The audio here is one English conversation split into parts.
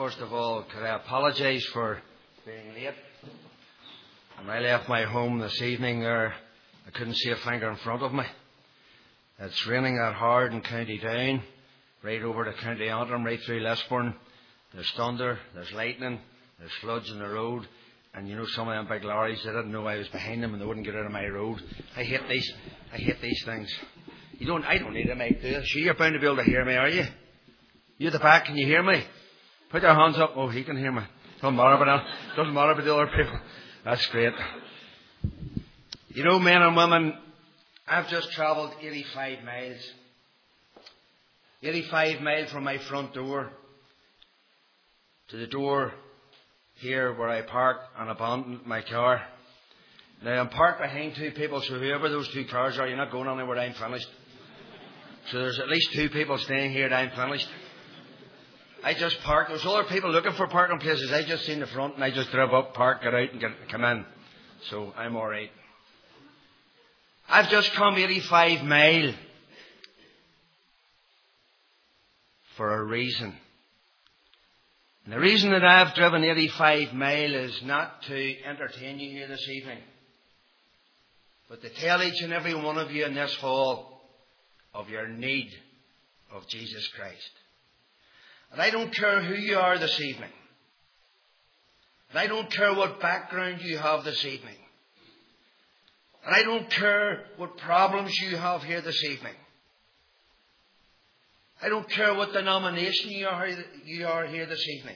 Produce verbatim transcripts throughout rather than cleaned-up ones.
First of all, could I apologise for being late? When I left my home this evening there, I couldn't see a finger in front of me. It's raining that hard in County Down, right over to County Antrim, right through Lisburn. There's thunder, there's lightning, there's floods in the road. And you know, some of them big lorries, they didn't know I was behind them and they wouldn't get out of my road. I hate these, I hate these things. You don't, I don't need a mic, do you? Sure, you're bound to be able to hear me, are you? You at the back, can you hear me? Put your hands up. Oh, he can hear me. Doesn't matter about that. Doesn't matter about the other people. That's great. You know, men and women, I've just travelled eighty-five miles. eighty-five miles from my front door to the door here where I parked and abandoned my car. Now, I'm parked behind two people, so whoever those two cars are, you're not going anywhere till I'm finished. So there's at least two people staying here till I'm finished. I just parked. There's other people looking for parking places. I just seen the front and I just drove up, parked, got out and get, come in. So I'm all right. I've just come eighty-five mile for a reason. And the reason that I've driven eighty-five mile is not to entertain you here this evening, but to tell each and every one of you in this hall of your need of Jesus Christ. And I don't care who you are this evening. And I don't care what background you have this evening. And I don't care what problems you have here this evening. I don't care what denomination you are, you are here this evening.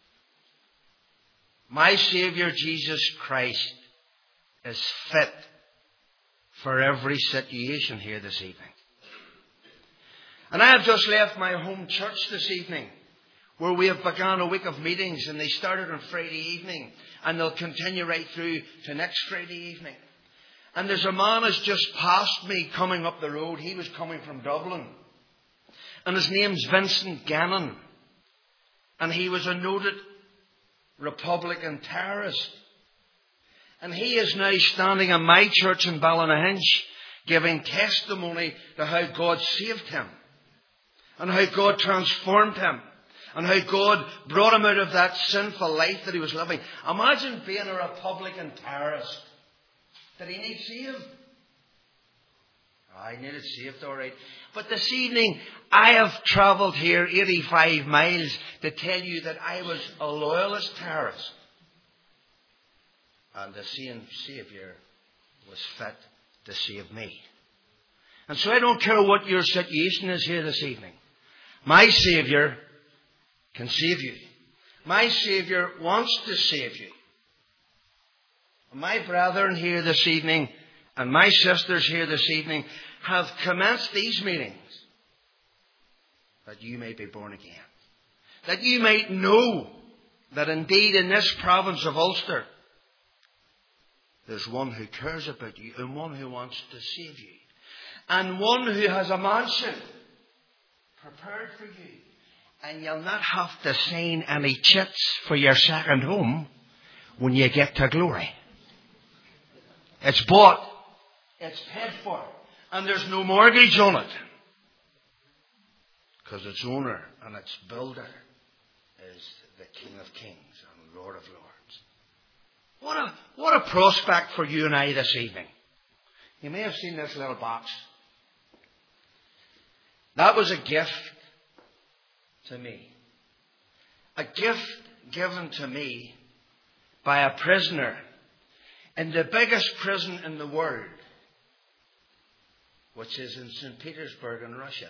My Saviour Jesus Christ is fit for every situation here this evening. And I have just left my home church this evening, where we have begun a week of meetings, and they started on Friday evening and they'll continue right through to next Friday evening. And there's a man who's just passed me coming up the road. He was coming from Dublin. And his name's Vincent Gannon. And he was a noted Republican terrorist. And he is now standing in my church in Ballynahinch giving testimony to how God saved him. And how God transformed him. And how God brought him out of that sinful life that he was living. Imagine being a Republican terrorist. Did he need saved? I needed saved, all right. But this evening, I have travelled here eighty-five miles to tell you that I was a loyalist terrorist. And the same Saviour was fit to save me. And so I don't care what your situation is here this evening. My Saviour can save you. My Saviour wants to save you. My brethren here this evening and my sisters here this evening have commenced these meetings that you may be born again. That you might know that indeed in this province of Ulster there's one who cares about you and one who wants to save you. And one who has a mansion prepared for you. And you'll not have to sign any chits for your second home when you get to glory. It's bought. It's paid for. And there's no mortgage on it. Because its owner and its builder is the King of Kings and Lord of Lords. What a, what a prospect for you and I this evening. You may have seen this little box. That was a gift to me. A gift given to me by a prisoner in the biggest prison in the world, which is in Saint Petersburg in Russia.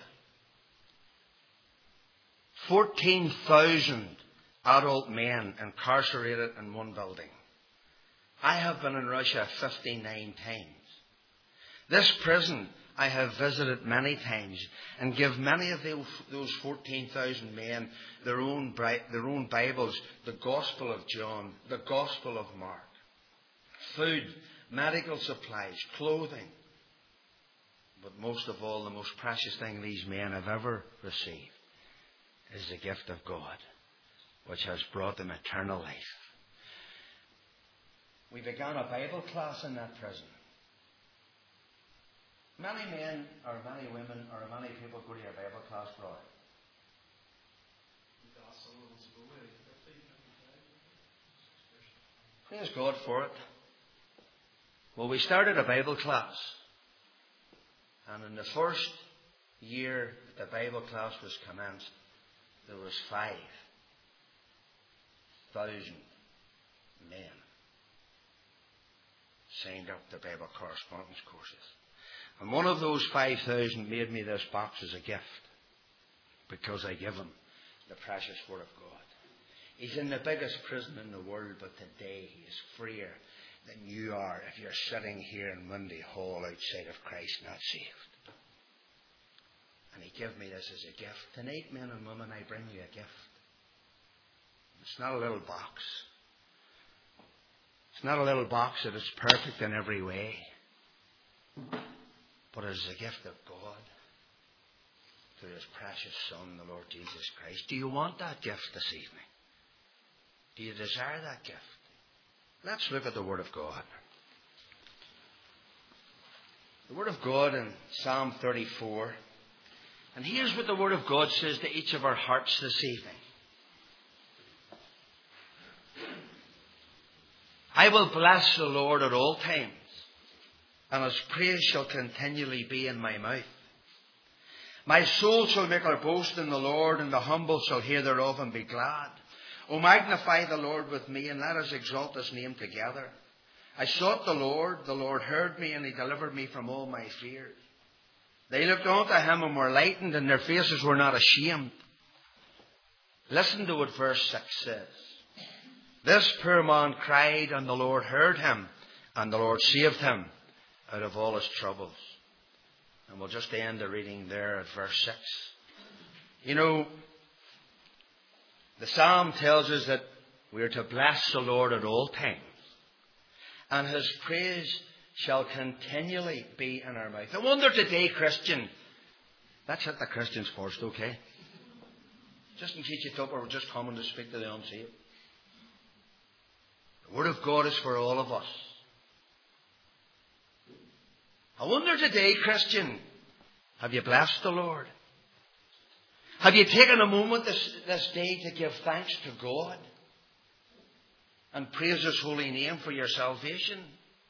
fourteen thousand adult men incarcerated in one building. I have been in Russia fifty-nine times. This prison I have visited many times and give many of those fourteen thousand men their own, their own Bibles, the Gospel of John, the Gospel of Mark. Food, medical supplies, clothing. But most of all, the most precious thing these men have ever received is the gift of God, which has brought them eternal life. We began a Bible class in that prison. Many men or many women or many people go to your Bible class, brother. Praise God for it. Well, we started a Bible class. And in the first year the Bible class was commenced, there was five thousand men signed up to Bible correspondence courses. And one of those five thousand made me this box as a gift, because I give him the precious Word of God. He's in the biggest prison in the world, but today he is freer than you are if you're sitting here in Monday Hall outside of Christ not saved. And he gave me this as a gift. Tonight, men and women, I bring you a gift. It's not a little box. It's not a little box that is perfect in every way, but it is a gift of God through His precious Son, the Lord Jesus Christ. Do you want that gift this evening? Do you desire that gift? Let's look at the Word of God. The Word of God in Psalm thirty-four. And here's what the Word of God says to each of our hearts this evening. I will bless the Lord at all times, and His praise shall continually be in my mouth. My soul shall make her boast in the Lord, and the humble shall hear thereof and be glad. O magnify the Lord with me, and let us exalt His name together. I sought the Lord, the Lord heard me, and He delivered me from all my fears. They looked unto Him and were lightened, and their faces were not ashamed. Listen to what verse six says. This poor man cried, and the Lord heard him, and the Lord saved him out of all his troubles. And we'll just end the reading there at verse six. You know, the psalm tells us that we are to bless the Lord at all times, and His praise shall continually be in our mouth. I wonder today, Christian, let's hit the Christians first, okay? Just in case you thought we were just coming to speak to the unsaved. The Word of God is for all of us. I wonder today, Christian, have you blessed the Lord? Have you taken a moment this, this day to give thanks to God and praise His holy name for your salvation?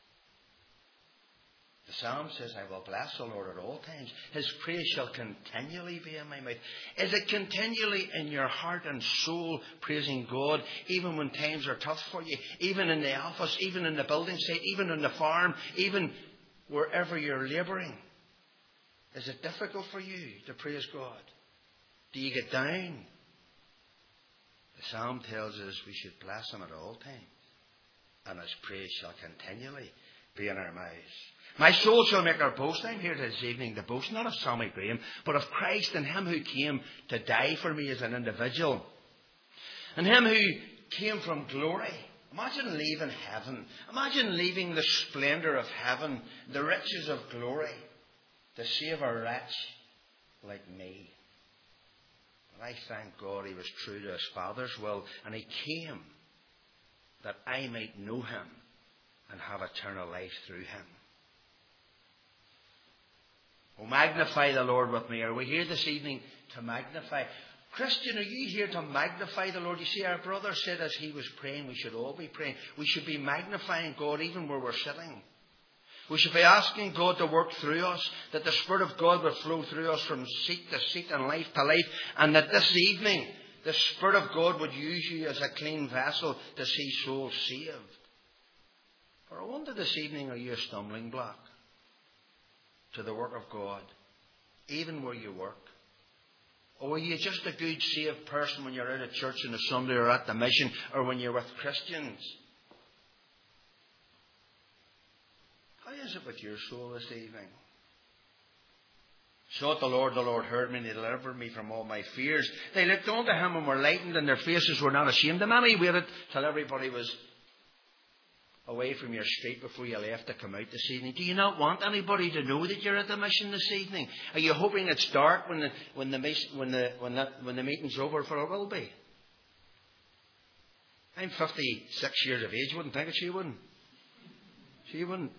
The psalm says, I will bless the Lord at all times. His praise shall continually be in my mouth. Is it continually in your heart and soul praising God, even when times are tough for you, even in the office, even in the building site, even on the farm, even wherever you're labouring? Is it difficult for you to praise God? Do you get down? The psalm tells us we should bless Him at all times, and His praise shall continually be in our mouths. My soul shall make her boast. I'm here this evening to boast, not of Sammy Graham, but of Christ and Him who came to die for me as an individual. And Him who came from glory. Imagine leaving heaven. Imagine leaving the splendour of heaven, the riches of glory, to save a wretch like me. But I thank God He was true to His Father's will, and He came that I might know Him and have eternal life through Him. Oh, magnify the Lord with me. Are we here this evening to magnify? Christian, are you here to magnify the Lord? You see, our brother said as he was praying, we should all be praying. We should be magnifying God even where we're sitting. We should be asking God to work through us, that the Spirit of God would flow through us from seat to seat and life to life, and that this evening the Spirit of God would use you as a clean vessel to see souls saved. For I wonder this evening, are you a stumbling block to the work of God, even where you work? Or are you just a good saved person when you're out at church on a Sunday or at the mission or when you're with Christians? How is it with your soul this evening? Sought the Lord, the Lord heard me, and He delivered me from all my fears. They looked unto Him and were lightened, and their faces were not ashamed. And many waited till everybody was away from your street before you left to come out this evening. Do you not want anybody to know that you're at the mission this evening? Are you hoping it's dark when the when the when the when the, when the meeting's over? For it will be. I'm fifty-six years of age. Wouldn't think it. She wouldn't. She wouldn't.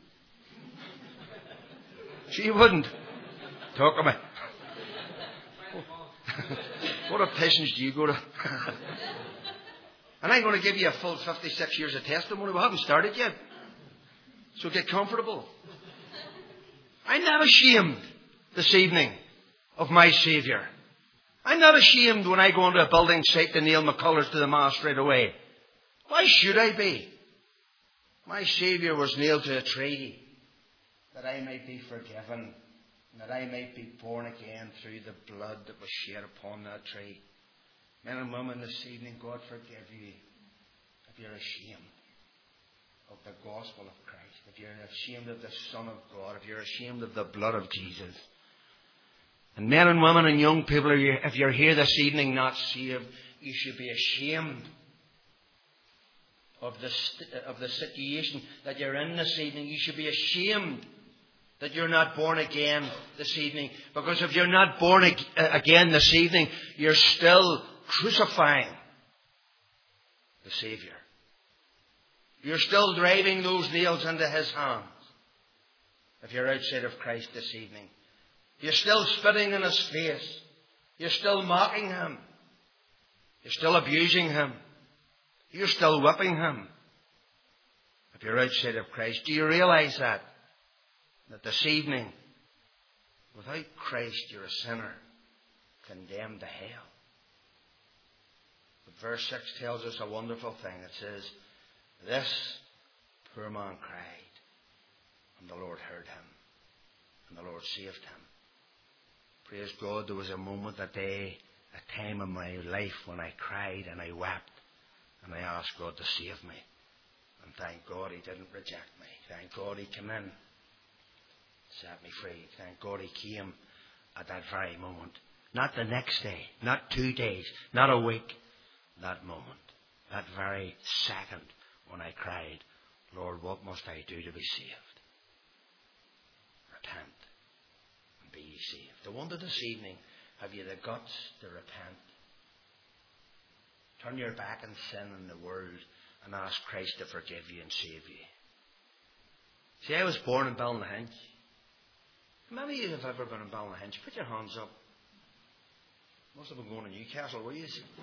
She wouldn't. Talk to me. What a patience do you go to? And I'm going to give you a full fifty-six years of testimony. We haven't started yet. So get comfortable. I'm not ashamed this evening of my Saviour. I'm not ashamed when I go into a building site to nail my colours to the mast straight away. Why should I be? My Saviour was nailed to a tree that I might be forgiven, and that I might be born again through the blood that was shed upon that tree. Men and women, this evening, God forgive you if you're ashamed of the gospel of Christ, if you're ashamed of the Son of God, if you're ashamed of the blood of Jesus. And men and women and young people, if you're here this evening not saved, you should be ashamed of the, of the situation that you're in this evening. You should be ashamed that you're not born again this evening. Because if you're not born again this evening, you're still crucifying the Saviour. You're still driving those nails into His hands. If you're outside of Christ this evening, you're still spitting in His face. You're still mocking Him. You're still abusing Him. You're still whipping Him. If you're outside of Christ, do you realize that? That this evening, without Christ, you're a sinner, condemned to hell. But verse six tells us a wonderful thing. It says, this poor man cried, and the Lord heard him, and the Lord saved him. Praise God, there was a moment, a day, a time in my life when I cried and I wept, and I asked God to save me. And thank God He didn't reject me. Thank God He came in, set me free. Thank God He came at that very moment. Not the next day, not two days, not a week. That moment, that very second when I cried, Lord, what must I do to be saved? Repent and be ye saved. I wonder this evening, have you the guts to repent? Turn your back on sin and the world and ask Christ to forgive you and save you. See, I was born in Ballynahinch. How many of you have ever been in Ballynahinch? Put your hands up. Must have been going to Newcastle, were you?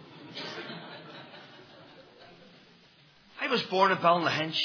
I was born in Ballynahinch.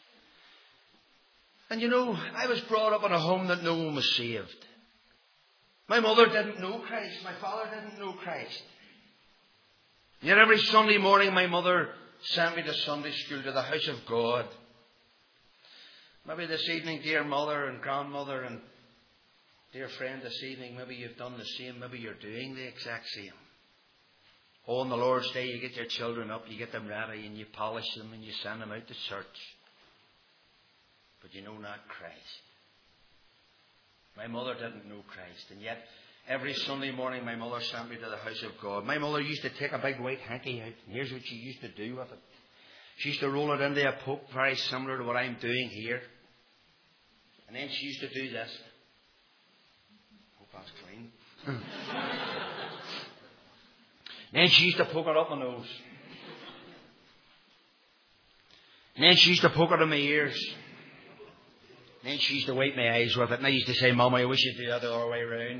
And you know, I was brought up in a home that no one was saved. My mother didn't know Christ. My father didn't know Christ. Yet every Sunday morning my mother sent me to Sunday school, to the house of God. Maybe this evening, dear mother and grandmother and dear friend, this evening, maybe you've done the same. Maybe you're doing the exact same. Oh, on the Lord's Day, you get your children up, you get them ready, and you polish them, and you send them out to church. But you know not Christ. My mother didn't know Christ, and yet every Sunday morning my mother sent me to the house of God. My mother used to take a big white hanky out, and here's what she used to do with it. She used to roll it into a poke, very similar to what I'm doing here. And then she used to do this. That's clean. Then she used to poke it up my nose. And then she used to poke it in my ears. And then she used to wipe my eyes with it. And I used to say, Mum, I wish you'd do that the other way around.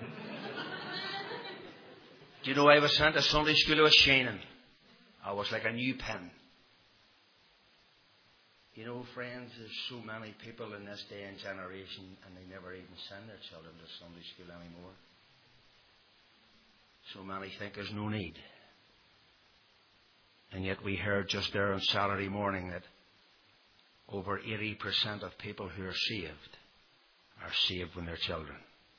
Do you know, I was sent to Sunday school, I was shining. I was like a new pin. You know, friends, there's so many people in this day and generation, and they never even send their children to Sunday school anymore. So many think there's no need. And yet we heard just there on Saturday morning that over eighty percent of people who are saved are saved when they're children.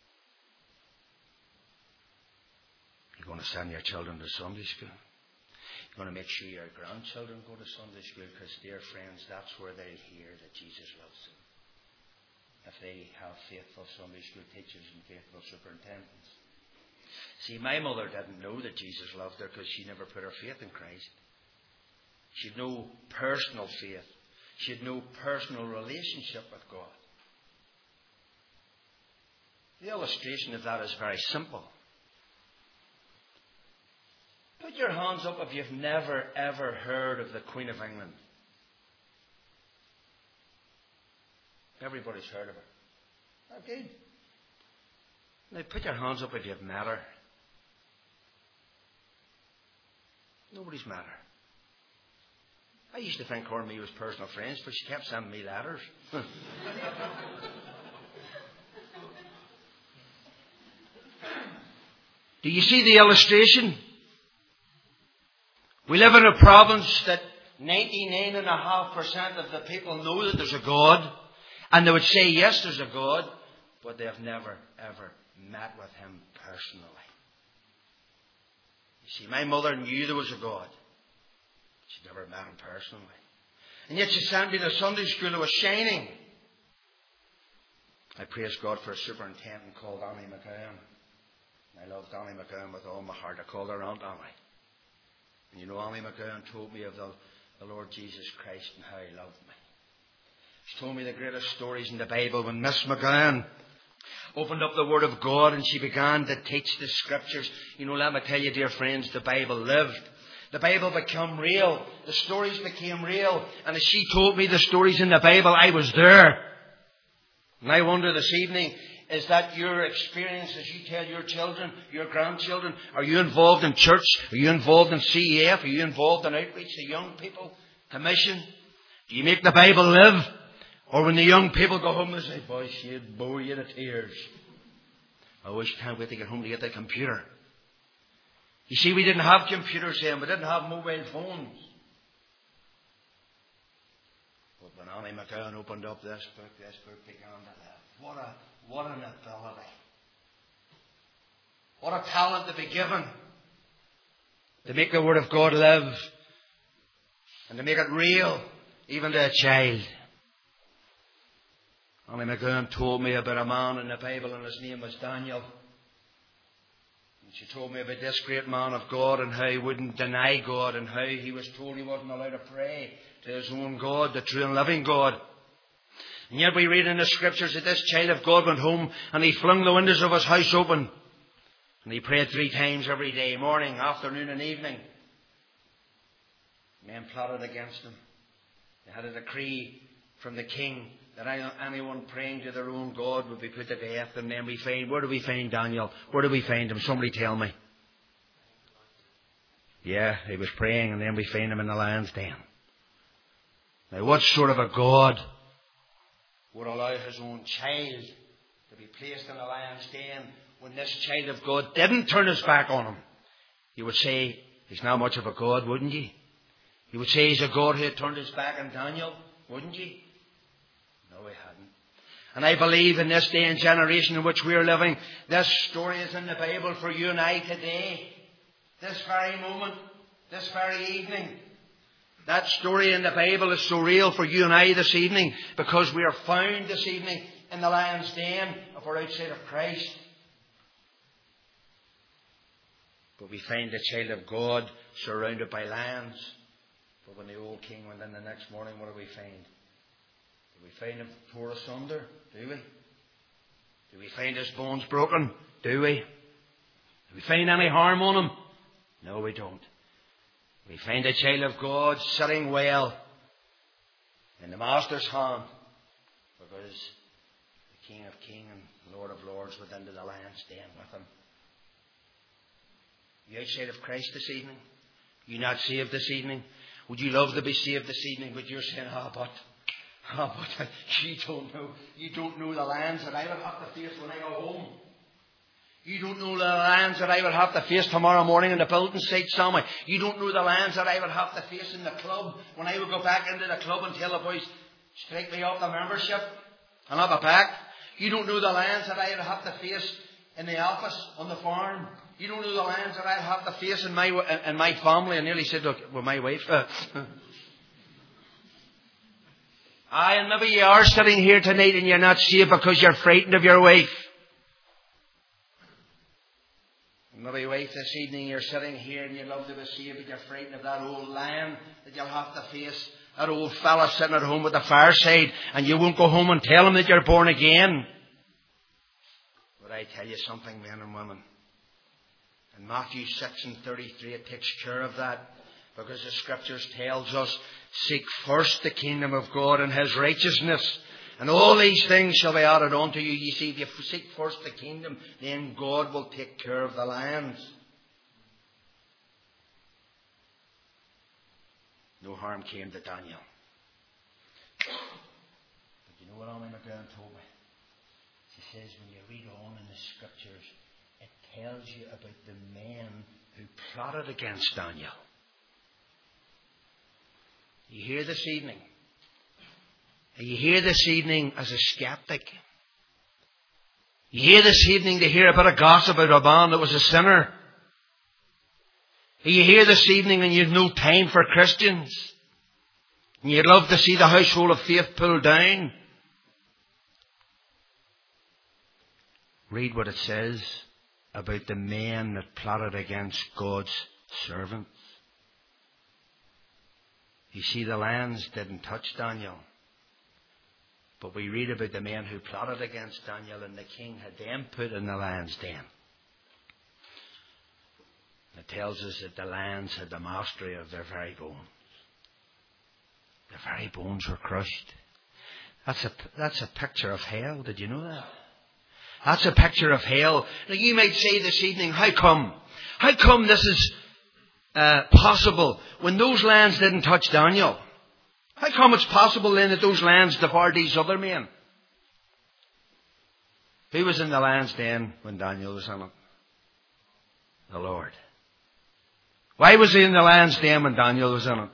You're going to send your children to Sunday school. You're going to make sure your grandchildren go to Sunday school, because, dear friends, that's where they'll hear that Jesus loves them. If they have faithful Sunday school teachers and faithful superintendents. See, my mother didn't know that Jesus loved her because she never put her faith in Christ. She had no personal faith. She had no personal relationship with God. The illustration of that is very simple. Put your hands up if you've never, ever heard of the Queen of England. Everybody's heard of her. Okay. Now put your hands up if you've met her. Nobody's met her. I used to think her and me was personal friends, but she kept sending me letters. Do you see the illustration? We live in a province that ninety-nine point five percent of the people know that there's a God. And they would say, yes, there's a God. But they have never, ever met with Him personally. You see, my mother knew there was a God. She never met Him personally. And yet she sent me to Sunday school. It was shining. I praise God for a superintendent called Annie McGowan. I loved Annie McGowan with all my heart. I called her Aunt Annie. And you know, Annie McGowan told me of the, the Lord Jesus Christ and how He loved me. She told me the greatest stories in the Bible when Miss McGowan opened up the Word of God and she began to teach the Scriptures. You know, let me tell you, dear friends, the Bible lived. The Bible became real. The stories became real. And as she told me the stories in the Bible, I was there. And I wonder this evening, is that your experience as you tell your children, your grandchildren? Are you involved in church? Are you involved in C E F? Are you involved in outreach to young people? Commission? Do you make the Bible live? Or when the young people go home, they say, boy, she'd bore you to tears. I wish I can't wait to get home to get the computer. You see, we didn't have computers then. We didn't have mobile phones. But when Annie McGowan opened up this book, this book began to live. What a, what an ability. What a talent to be given. To make the Word of God live. And to make it real, even to a child. Annie McGowan told me about a man in the Bible and his name was Daniel. And she told me about this great man of God and how he wouldn't deny God and how he was told he wasn't allowed to pray to his own God, the true and living God. And yet we read in the Scriptures that this child of God went home and he flung the windows of his house open. And he prayed three times every day, morning, afternoon and evening. Men plotted against him. They had a decree from the king that anyone praying to their own God would be put to death. And then we find, where do we find Daniel? Where do we find him? Somebody tell me. Yeah, he was praying and then we find him in the lion's den. Now what sort of a God would allow his own child to be placed in the lion's den when this child of God didn't turn his back on him? You would say, he's not much of a God, wouldn't you? You would say he's a God who had turned his back on Daniel, wouldn't you? No, he hadn't. And I believe in this day and generation in which we are living, this story is in the Bible for you and I today. This very moment, this very evening. That story in the Bible is so real for you and I this evening because we are found this evening in the lion's den if we're outside of Christ. But we find the child of God surrounded by lions. But when the old king went in the next morning, what do we find? Do we find him tore asunder? Do we? Do we find his bones broken? Do we? Do we find any harm on him? No, we don't. We find a child of God sitting well in the Master's hand because the King of Kings and Lord of Lords went into the lion's den with him. You outside of Christ this evening? You not saved this evening? Would you love to be saved this evening? But you're saying, ah, oh, but, ah, oh, but you don't know. You don't know the lions that I will have to face when I go home. You don't know the lions that I will have to face tomorrow morning in the building site somewhere. You don't know the lions that I will have to face in the club when I will go back into the club and tell the boys, strike me off the membership and have a pack. You don't know the lions that I will have to face in the office, on the farm. You don't know the lions that I'll have to face in my in my family. I nearly said, look, with my wife. Uh, Aye, and maybe you are sitting here tonight and you're not saved because you're frightened of your wife. Maybe your wife this evening, you're sitting here and you love to be saved, but you're frightened of that old lion that you'll have to face. That old fella sitting at home with the fireside, and you won't go home and tell him that you're born again. But I tell you something, men and women. In Matthew six and thirty-three, it takes care of that. Because the Scriptures tells us, seek first the kingdom of God and His righteousness. And all these things shall be added unto you. You see, if you seek first the kingdom, then God will take care of the lions. no harm came to Daniel. But you know what Annie McGowan told me? She says when you read on in the scriptures, it tells you about the men who plotted against Daniel. You hear this evening? You hear this evening as a skeptic? You hear this evening to hear a bit of gossip about a man that was a sinner? You hear this evening and you've no time for Christians? And you'd love to see the household of faith pulled down? Read what it says about the men that plotted against God's servants. You see, the lions didn't touch Daniel. But we read about the men who plotted against Daniel, and the king had them put in the lion's den. It tells us that the lions had the mastery of their very bones. Their very bones were crushed. That's a, that's a picture of hell. Did you know that? That's a picture of hell. Now you might say this evening, how come? How come this is uh, possible when those lions didn't touch Daniel? How come it's possible then that those lions devoured these other men? Who was in the lion's den when Daniel was in it? The Lord. Why was he in the lion's den when Daniel was in it?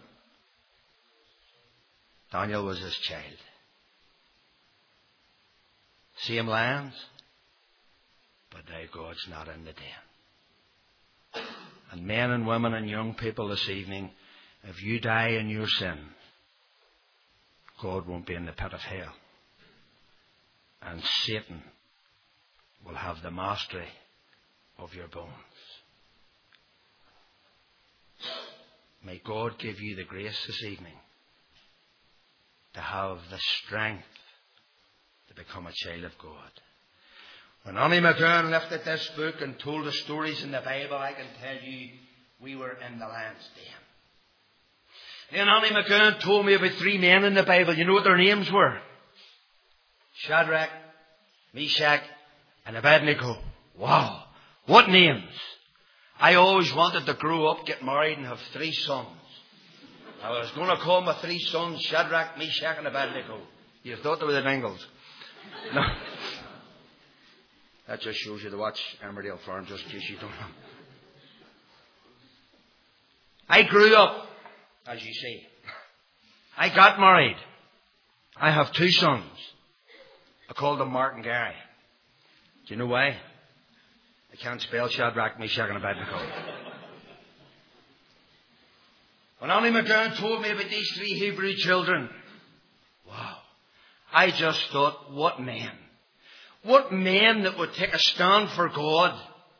Daniel was his child. Same lions, but now God's not in the den. And men and women and young people this evening, if you die in your sin, God won't be in the pit of hell. And Satan will have the mastery of your bones. May God give you the grace this evening to have the strength to become a child of God. When Annie McGowan lifted this book and told the stories in the Bible, I can tell you we were in the lion's den. Then Annie McGowan told me about three men in the Bible. You know what their names were? Shadrach, Meshach, and Abednego. Wow, what names! I always wanted to grow up, get married, and have three sons. I was going to call my three sons Shadrach, Meshach, and Abednego. You thought they were the Dingles. No. That just shows you to watch Emmerdale Farm, just in case you don't know. I grew up, as you see. I got married. I have two sons. I called them Mark and Gary. Do you know why? I can't spell Shadrach, Meshach, and Abednego. When Annie McGowan told me about these three Hebrew children, wow, I just thought, what men. What men that would take a stand for God.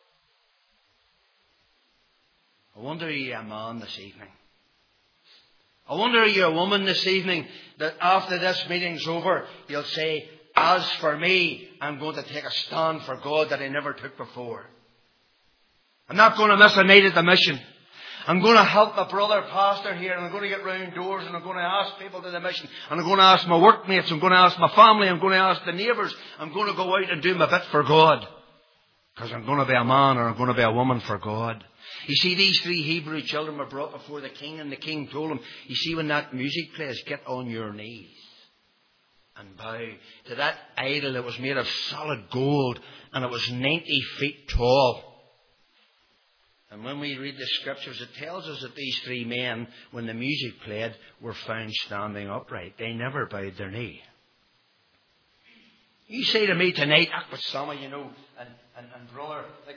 I wonder are you a man this evening? I wonder are you a woman this evening that after this meeting's over, you'll say, as for me, I'm going to take a stand for God that I never took before. I'm not going to miss a night at the mission. I'm going to help my brother pastor here, and I'm going to get round doors, and I'm going to ask people to the mission, and I'm going to ask my workmates, I'm going to ask my family, I'm going to ask the neighbours, I'm going to go out and do my bit for God. Because I'm going to be a man or I'm going to be a woman for God. You see, these three Hebrew children were brought before the king, and the king told them, you see, when that music plays, get on your knees and bow to that idol that was made of solid gold, and it was ninety feet tall. And when we read the scriptures, it tells us that these three men, when the music played, were found standing upright. They never bowed their knee. You say to me tonight, ah, but some of you know, and, and, and brother, like,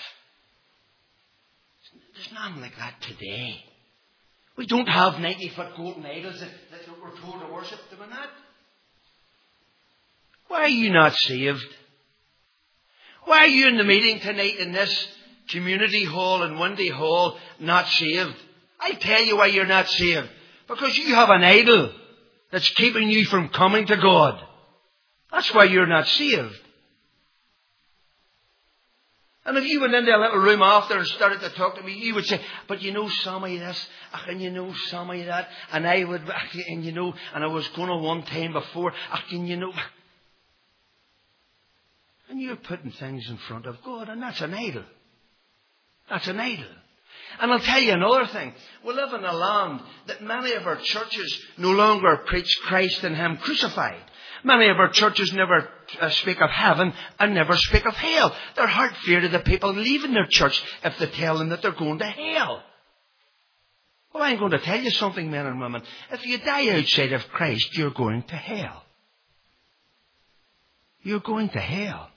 there's nothing like that today. We don't have ninety-foot golden idols that, that we're told to worship them and that. Why are you not saved? Why are you in the meeting tonight in this community hall in Windy Hall not saved? I tell you why you're not saved. Because you have an idol that's keeping you from coming to God. That's why you're not saved. And if you went into a little room after and started to talk to me, you would say, but you know some of this, and you know some of that, and I would, and you know, and I was going to one time before, and you know. And you're putting things in front of God, and that's an idol. That's an idol. And I'll tell you another thing. We live in a land that many of our churches no longer preach Christ and Him crucified. Many of our churches never uh, speak of heaven and never speak of hell. They're heart feared of the people leaving their church if they tell them that they're going to hell. Well, I'm going to tell you something, men and women. If you die outside of Christ, you're going to hell. You're going to hell.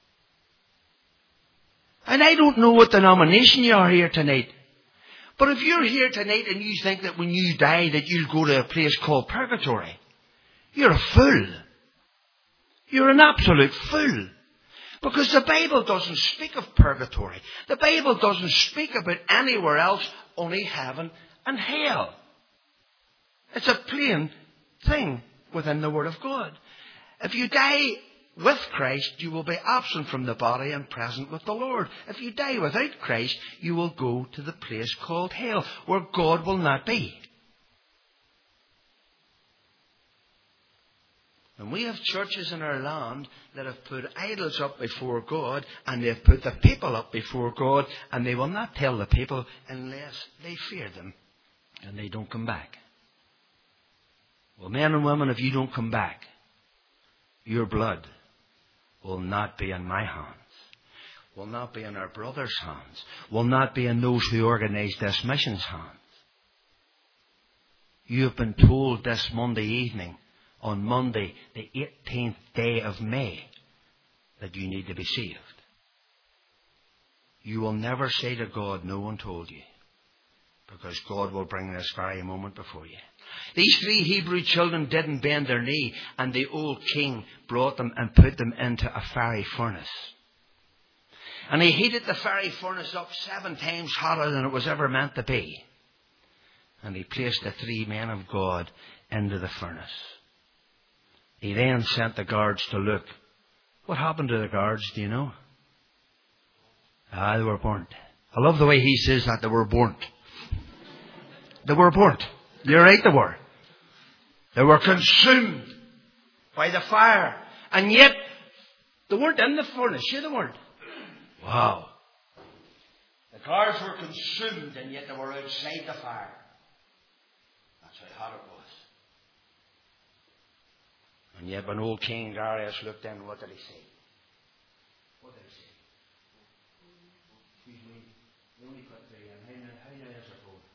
And I don't know what denomination you are here tonight. But if you're here tonight and you think that when you die that you'll go to a place called purgatory, you're a fool. You're an absolute fool. Because the Bible doesn't speak of purgatory. The Bible doesn't speak about anywhere else, only heaven and hell. It's a plain thing within the Word of God. If you die with Christ, you will be absent from the body and present with the Lord. If you die without Christ, you will go to the place called hell, where God will not be. And we have churches in our land that have put idols up before God, and they've put the people up before God, and they will not tell the people unless they fear them and they don't come back. Well, men and women, if you don't come back, your blood will not be in my hands, will not be in our brothers' hands, will not be in those who organised this mission's hands. You have been told this Monday evening, on Monday, the eighteenth day of May, that you need to be saved. You will never say to God, no one told you, because God will bring this very moment before you. These three Hebrew children didn't bend their knee, and the old king brought them and put them into a fiery furnace. And he heated the fiery furnace up seven times hotter than it was ever meant to be. And he placed the three men of God into the furnace. He then sent the guards to look. What happened to the guards, do you know? Ah, they were burnt. I love the way he says that, they were burnt. They were burnt. You're right, they were. They were consumed by the fire. And yet, they weren't in the furnace. Yeah, they weren't. Wow. The guards were consumed, and yet they were outside the fire. That's how hot it was. And yet when old King Darius looked in, what did he say? What did he say? Excuse me, you only put three in. How now is it going?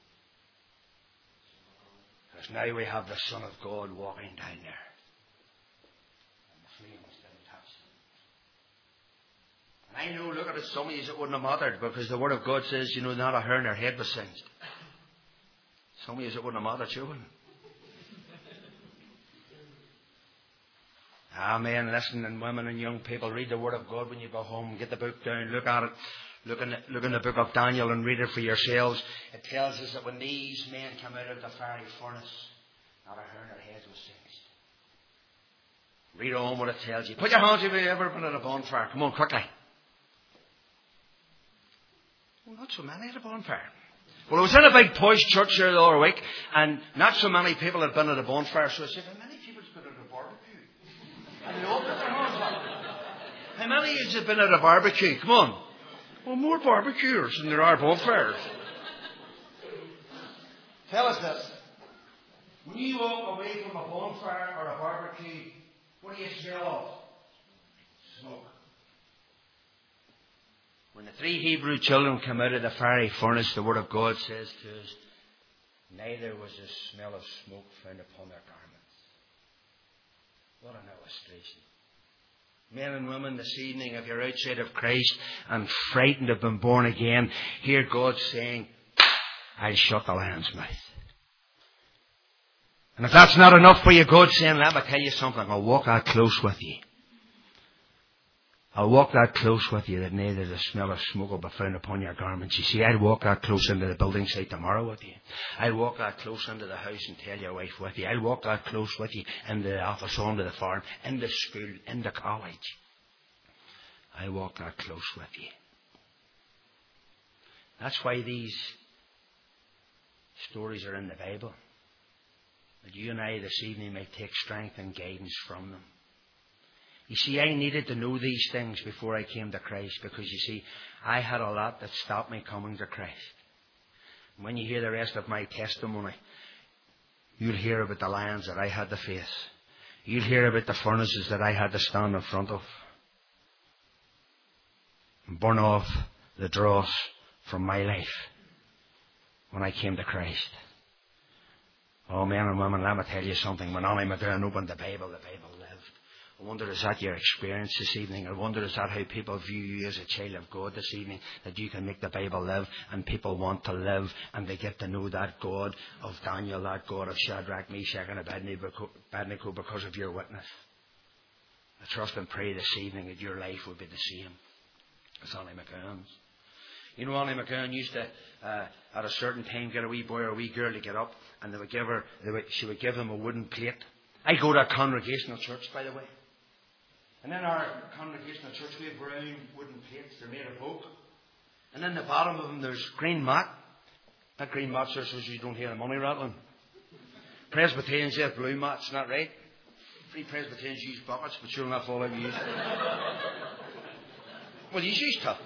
Because now we have the Son of God walking down there. And the flames didn't touch them. And I know, look at it, some of you it wouldn't have mattered, because the Word of God says, you know, not a hair in their head was singed. Some of you it wouldn't have mattered, you wouldn't. Ah, men, listen, and women and young people, read the Word of God when you go home. Get the book down, look at it. Look in, the, look in the book of Daniel and read it for yourselves. It tells us that when these men came out of the fiery furnace, not a hair in their heads was singed. Read on what it tells you. Put your hands if you've ever been at a bonfire. Come on, quickly. Well, not so many at a bonfire. Well, I was in a big posh church here the other week, and not so many people had been at a bonfire, so I said, how many people's been at a barbecue? And they all put their hands up. How many of you have been at a barbecue? Come on. Well, more barbecuers than there are bonfires. Tell us this. When you walk away from a bonfire or a barbecue, what do you smell of? Smoke. When the three Hebrew children came out of the fiery furnace, the Word of God says to us, neither was the smell of smoke found upon their garments. What an illustration. Men and women, this evening, if you're outside of Christ and frightened of being born again, hear God saying, I'll shut the lion's mouth. And if that's not enough for you, God's saying, let me tell you something, I'll walk that close with you. I'll walk that close with you that neither the smell of smoke will be found upon your garments. You see, I'll walk that close into the building site tomorrow with you. I'll walk that close into the house and tell your wife with you. I'll walk that close with you into the office, onto the farm, into school, into college. I'll walk that close with you. That's why these stories are in the Bible. That you and I this evening may take strength and guidance from them. You see, I needed to know these things before I came to Christ, because you see, I had a lot that stopped me coming to Christ. When you hear the rest of my testimony, you'll hear about the lions that I had to face. You'll hear about the furnaces that I had to stand in front of and burn off the dross from my life when I came to Christ. Oh, men and women, let me tell you something. When Annie McGowan opened the Bible, the Bible lived. I wonder, is that your experience this evening? I wonder, is that how people view you as a child of God this evening? That you can make the Bible live and people want to live and they get to know that God of Daniel, that God of Shadrach, Meshach and Abednego because of your witness. I trust and pray this evening that your life will be the same as Annie McGowan's. You know, Annie McGowan used to, uh, at a certain time, get a wee boy or a wee girl to get up and they would give her, they would, she would give him a wooden plate. I go to a congregational church, by the way. And in our congregational church, we have brown wooden plates. They're made of oak. And in the bottom of them, there's green mat. That green mat, sir, so you don't hear the money rattling. Presbyterians have blue mats, not right? Free Presbyterians use buckets, but you'll not fall out and use it. Well, you used to.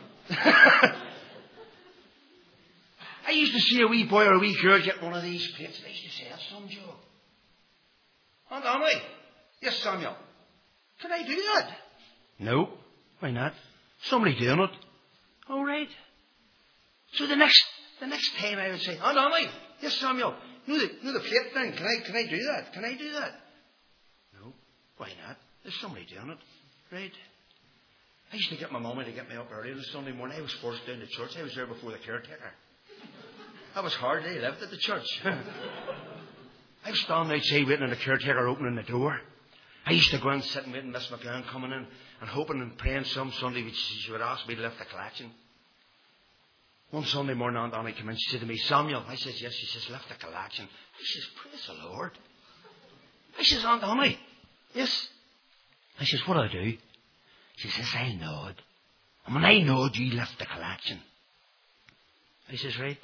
I used to see a wee boy or a wee girl get one of these plates. And I used to say, that's some job. Aunt Annie. Yes, Samuel. Can I do that? No. Why not? Somebody doing it. All right. So the next the next time I would say, Aunt Annie. Yes, Samuel. You know the, you know the plate thing. Can I, can I do that? Can I do that? No. Why not? There's somebody doing it. Right. I used to get my mummy to get me up early on a Sunday morning. I was forced down to church. I was there before the caretaker. That was hard. They lived at the church. I was standing outside waiting on the caretaker opening the door. I used to go and sit and wait on Miss McGowan coming in and hoping and praying some Sunday which she would ask me to lift the collection. One Sunday morning, Aunt Annie came in. She said to me, Samuel. I said, yes. She says, lift the collection. I says, praise the Lord. I says, Aunt Annie. Yes. I says, what do I do? She says, I nod. And when I nod, you lift the collection. I says, right.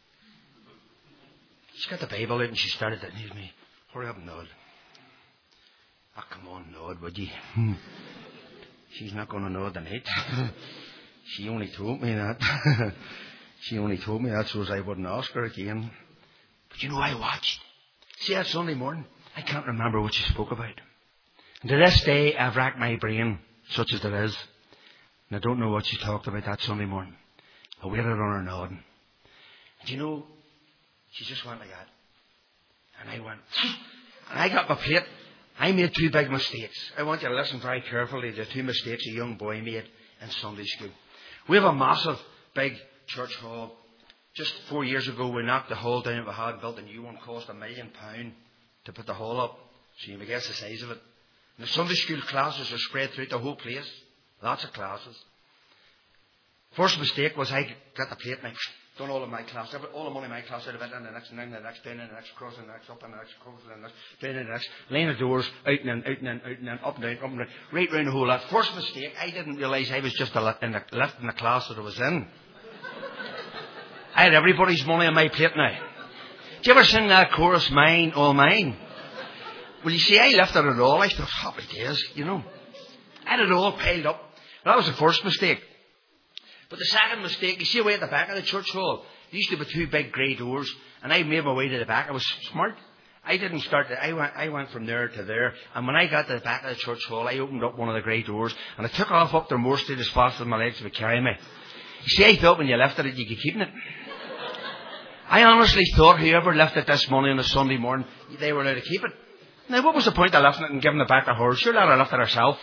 She got the Bible out and she started to need me. Hurry up and nod. Ah, oh, come on, nod, would you? She's not going to nod tonight. She only told me that. She only told me that so as I wouldn't ask her again. But you know, I watched. See, that Sunday morning, I can't remember what she spoke about. And to this day, I've racked my brain, such as it is. And I don't know what she talked about that Sunday morning. I waited on her nodding. And you know, she just went like that. And I went, and I got my plate. I made two big mistakes. I want you to listen very carefully to the two mistakes a young boy made in Sunday school. We have a massive, big church hall. Just four years ago, we knocked the hall down that we had, built a new one, cost a million pounds to put the hall up. So you may guess the size of it. And the Sunday school classes are spread throughout the whole place. Lots of classes. First mistake was I got the plate and I done all of my class, all the money in my class out of it, and the next, and then the next, down and the next, cross and the next, up and the next, cross and the next, down and the next, line of doors, out and in, out and in, out and in, up and down, up and down, right round the whole lot. First mistake, I didn't realise I was just a lift in the, lift in the class that I was in. I had everybody's money on my plate now. Do you ever sing that chorus, mine, all mine? Well, you see, I lifted it all. I thought, happy days, you know. I had it all piled up. That was the first mistake. But the second mistake, you see away at the back of the church hall, there used to be two big grey doors, and I made my way to the back. I was smart. I didn't start, to, I went I went from there to there, and when I got to the back of the church hall, I opened up one of the grey doors, and I took off up the Moore Street as fast as my legs would carry me. You see, I thought when you lifted it, you could keep it. I honestly thought whoever lifted this money on a Sunday morning, they were allowed to keep it. Now, what was the point of lifting it and giving it back to her? Sure, let her lift it herself.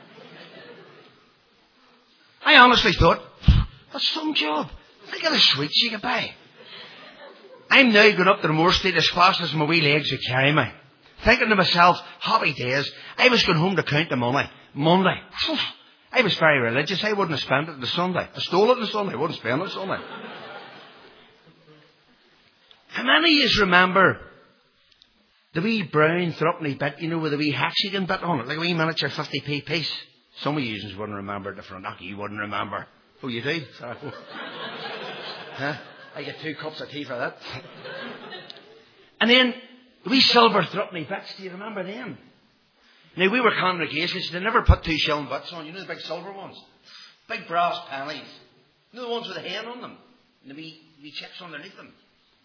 I honestly thought, that's some job. Look at the sweets you could buy. I'm now going up to the Moore Street as fast as my wee legs would carry me. Thinking to myself, happy days. I was going home to count the money. Monday. I was very religious. I wouldn't have spent it on Sunday. I stole it on Sunday. I wouldn't spend it on Sunday. How many of you remember the wee brown threepenny bit, you know, with the wee hexagon bit on it, like a wee miniature fifty p piece? Some of you wouldn't remember it. The front. You wouldn't remember. Oh, you do? Sorry. Huh? I get two cups of tea for that. And then the wee silver threepenny bits. Do you remember them? Now, we were congregations. They never put two shilling bits on. You know the big silver ones? Big brass pennies. You know the ones with the hen on them? And the wee, wee chicks underneath them?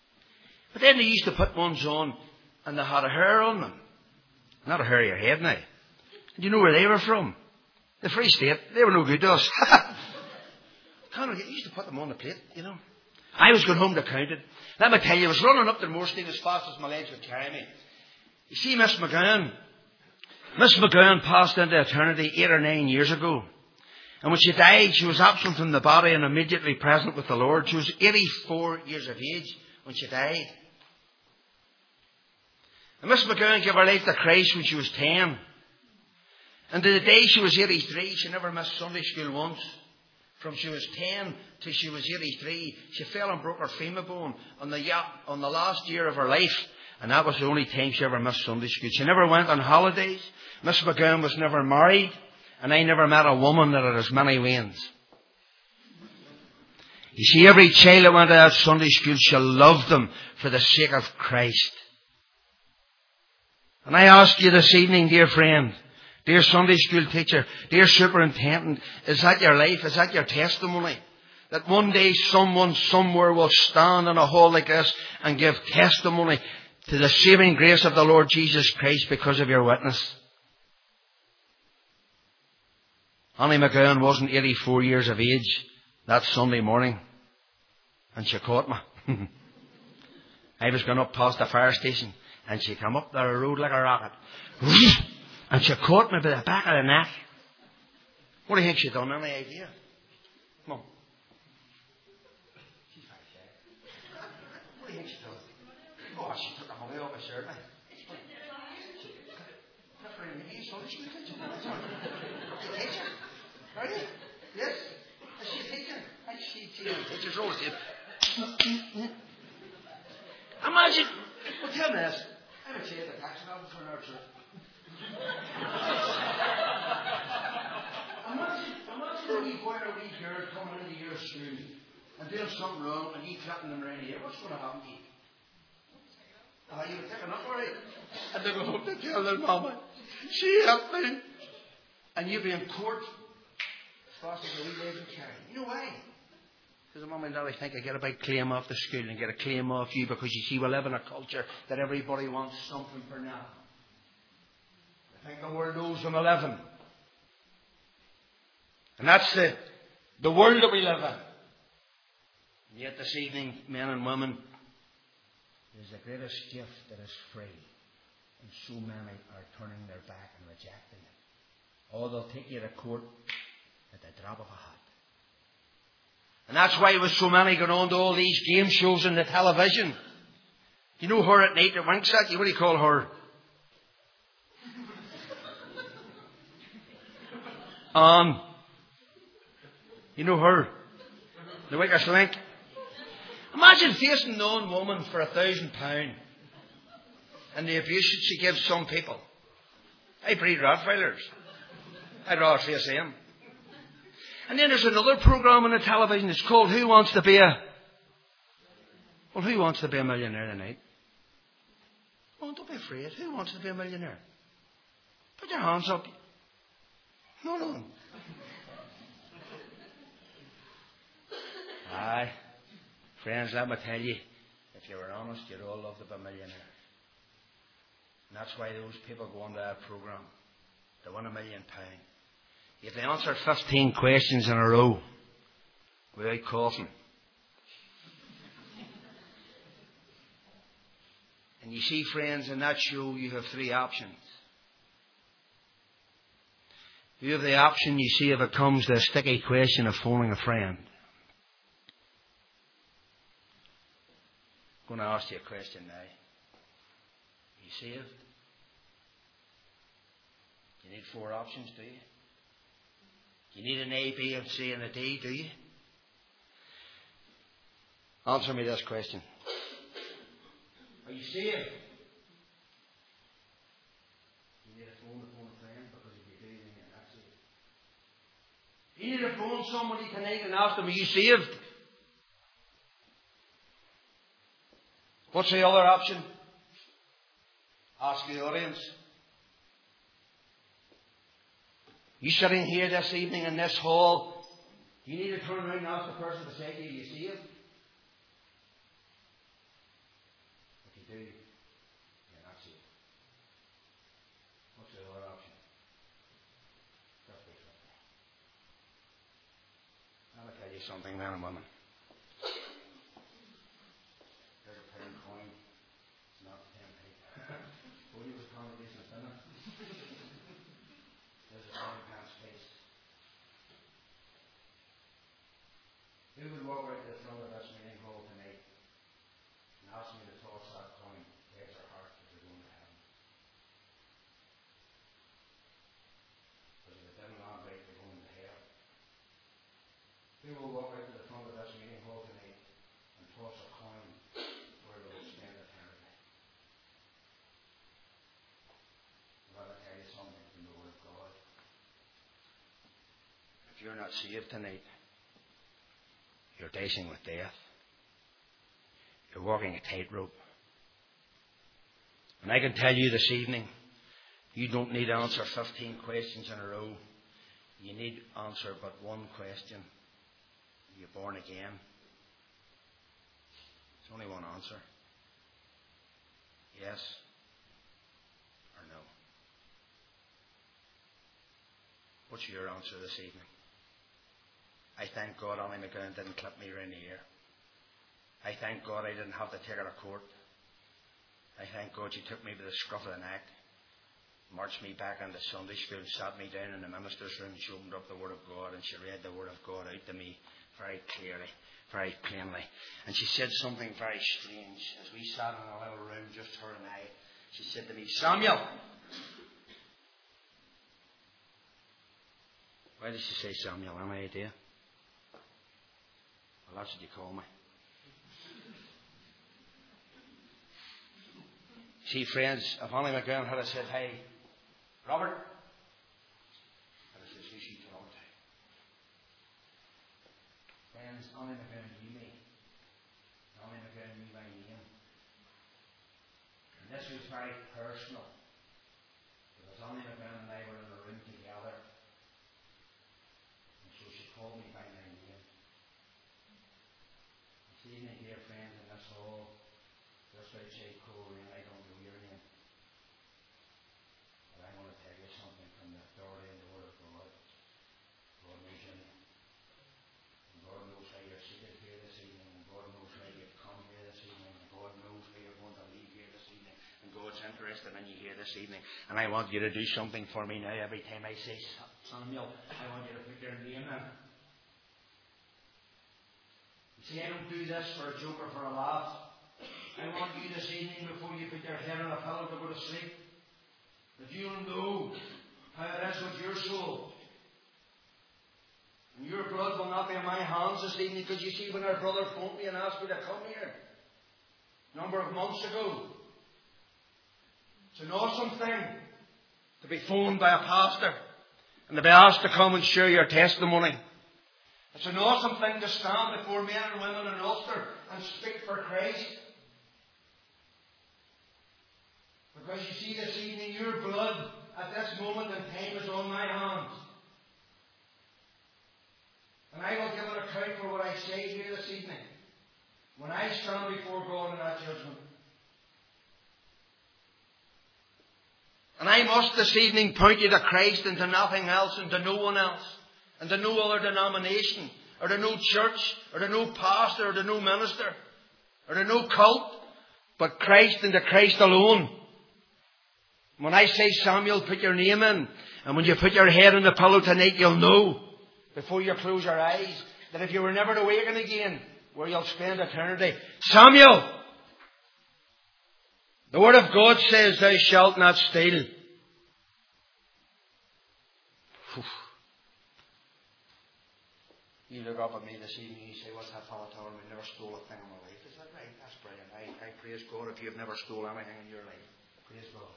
But then they used to put ones on and they had a hair on them. Not a hair of your head now. And you know where they were from? The Free State. They were no good to us. Can't you used to put them on the plate, you know. I was going home to count it. Let me tell you, I was running up the Moorstein as fast as my legs would carry me. You see, Miss McGowan, Miss McGowan passed into eternity eight or nine years ago. And when she died, she was absent from the body and immediately present with the Lord. She was eighty-four years of age when she died. And Miss McGowan gave her life to Christ when she was ten. And to the day she was eighty-three, she never missed Sunday school once. From she was ten till she was eighty-three, she fell and broke her femur bone on the, on the last year of her life. And that was the only time she ever missed Sunday school. She never went on holidays. Miss McGowan was never married. And I never met a woman that had as many wains. You see, every child that went out Sunday school, she loved them for the sake of Christ. And I ask you this evening, dear friend, dear Sunday school teacher, dear superintendent, is that your life? Is that your testimony? That one day someone somewhere will stand in a hall like this and give testimony to the saving grace of the Lord Jesus Christ because of your witness. Annie McGowan wasn't eighty-four years of age that Sunday morning. And she caught me. I was going up past the fire station and she came up the road like a rocket. And she caught me by the back of the neck. What do you think she done? Any idea? Come on. She's very shy. What do you think she done? Oh, she took the honey off my shirt. Are you? Yes? Is she a teacher? Is she a teacher? Teacher's always here. Imagine, well, tell me this. I would say the taxi driver for an hour trip. Imagine, imagine a wee boy or a wee girl coming into your school and doing something wrong and you clapping them around here. What's going to happen to you? Oh, you were taken up already. And they go home to tell their mama, she helped me. And you'll be in court as fast as a wee leg can carry. You know why? Because the mum and daddy think I get a big claim off the school and get a claim off you because you see we live in a culture that everybody wants something for now. I think the world owes them a living. And that's the, the world that we live in. And yet this evening, men and women, it is the greatest gift that is free. And so many are turning their back and rejecting it. Oh, they'll take you to court at the drop of a hat. And that's why with so many going on to all these game shows on the television. You know her at night that winks at you? What do you call her? Um, you know her? The Wickers Link. Imagine facing an own woman for a thousand pounds and the abuse that she gives some people. I breed Rottweilers. I'd rather face them. And then there's another program on the television. It's called Who Wants to Be a... Well, who wants to be a millionaire tonight? Oh, don't be afraid. Who wants to be a millionaire? Put your hands up. No, no. Aye. Friends, let me tell you, if you were honest, you'd all love to be a millionaire. And that's why those people go on to that program. They win a million pounds. If they answer fifteen questions in a row without coughing. And you see, friends, in that show you have three options. You have the option, you see, if it comes to a sticky question of phoning a friend. I'm going to ask you a question now. Are you saved? You need four options, do you? You need an A, B, and C, and a D, do you? Answer me this question. Are you saved? You need a phone to phone a friend, because if you do, then you're not saved. You need to phone somebody tonight and ask them, are you saved? What's the other option? Ask the audience. You sitting here this evening in this hall, you need to turn around and ask the person beside you, are you saved? do, you're not saved. What's the other option? fifty fifty. I'll tell you something, men and women. There's a pound coin. It's not ten p. Told you it was a congregation, didn't it? There's a ten pence piece. Who would walk out to the front of this meeting hall tonight and ask me to toss that coin, heads or heart, if they're going to heaven? Because if it didn't land right, they're going to hell. Who will walk out to the front of this meeting hall tonight and toss a coin where they will spend eternity? Well, I'll tell you something from the Word of God. If you're not saved tonight, you're dicing with death. You're walking a tightrope. And I can tell you this evening, you don't need to answer fifteen questions in a row. You need to answer but one question. Are you born again? There's only one answer. Yes or no. What's your answer this evening? I thank God Annie McGowan didn't clip me around the ear. I thank God I didn't have to take her to court. I thank God she took me by the scruff of the neck, marched me back into Sunday school, sat me down in the minister's room, she opened up the Word of God and she read the Word of God out to me very clearly, very plainly. And she said something very strange. As we sat in a little room, just her and I, she said to me, Samuel! Why did she say Samuel? Any idea? Well, that's what you call me. See, friends, if Annie McGowan had said, hey, Robert, I'd have said, who's she talking to? Friends, Annie McGowan knew me. Annie McGowan knew my name. And this was very personal. Because Annie McGowan and I were in a room together. And so she called me by my name. This evening, dear friends, in this hall, just outside Coleraine, I don't know your name. But I want to tell you something from the authority and the Word of God. God knows your name. And God knows how you're seated here this evening. And God knows how you've come here this evening. And God knows how you're going to leave here this evening. And God's interested in you here this evening. And I want you to do something for me now. Every time I say Samuel, I want you to put your name in. You see, I don't do this for a joke or for a laugh. I want you this evening, before you put your head on a pillow to go to sleep, that you'll know how it is with your soul. And your blood will not be in my hands this evening, because you see, when our brother phoned me and asked me to come here a number of months ago, it's an awesome thing to be phoned by a pastor and to be asked to come and share your testimony. It's an awesome thing to stand before men and women in Ulster and speak for Christ. Because you see, this evening, your blood at this moment in time is on my hands. And I will give an account for what I say here this evening, when I stand before God in that judgment. And I must this evening point you to Christ and to nothing else and to no one else. And to no other denomination, or to no church, or to no pastor, or to no minister, or to no cult, but Christ and to Christ alone. When I say Samuel, put your name in, and when you put your head on the pillow tonight, you'll know, before you close your eyes, that if you were never to awaken again, where you'll spend eternity. Samuel! The Word of God says, thou shalt not steal. You look up at me this evening and you say, what's that fellow telling me? I never stole a thing in my life. Is that right? That's brilliant. I, I praise God if you've never stole anything in your life. Praise God.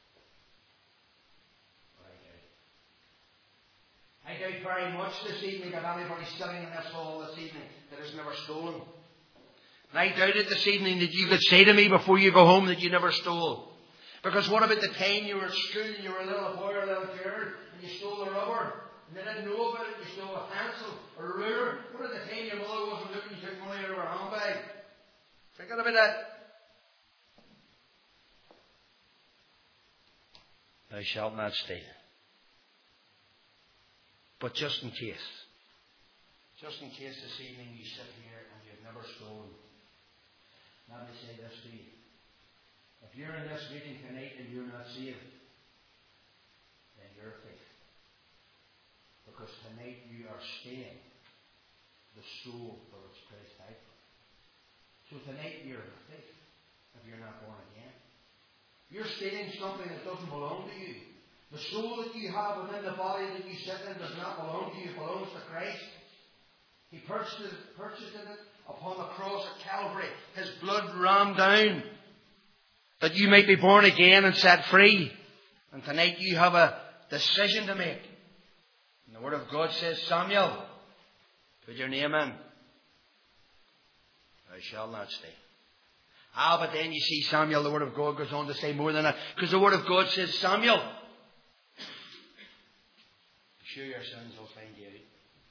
But I doubt. I doubt very much this evening that anybody sitting in this hall this evening that has never stolen. And I doubt it this evening that you could say to me before you go home that you never stole. Because what about the time you were at school and you were a little boy or a little girl and you stole the rubber? And they didn't know about it, you stole a pencil or a ruler. What at the time your mother wasn't looking, you took money out of her handbag? Forget about that. Thou shalt not steal. But just in case, just in case this evening you sit here and you've never stolen, let me say this to you. If you're in this meeting tonight and you're not saved, then you're a thief. Because tonight you are stealing the soul for which Christ died for. So tonight you're a thief if you're not born again. You're stealing something that doesn't belong to you. The soul that you have within the body that you sit in does not belong to you. It belongs to Christ. He purchased it, purchased it upon the cross at Calvary. His blood ran down that you might be born again and set free. And tonight you have a decision to make. And the Word of God says, Samuel, put your name in. Thou shalt not steal. Ah, but then you see Samuel, the Word of God goes on to say more than that. Because the Word of God says, Samuel, sure your sins will find you out.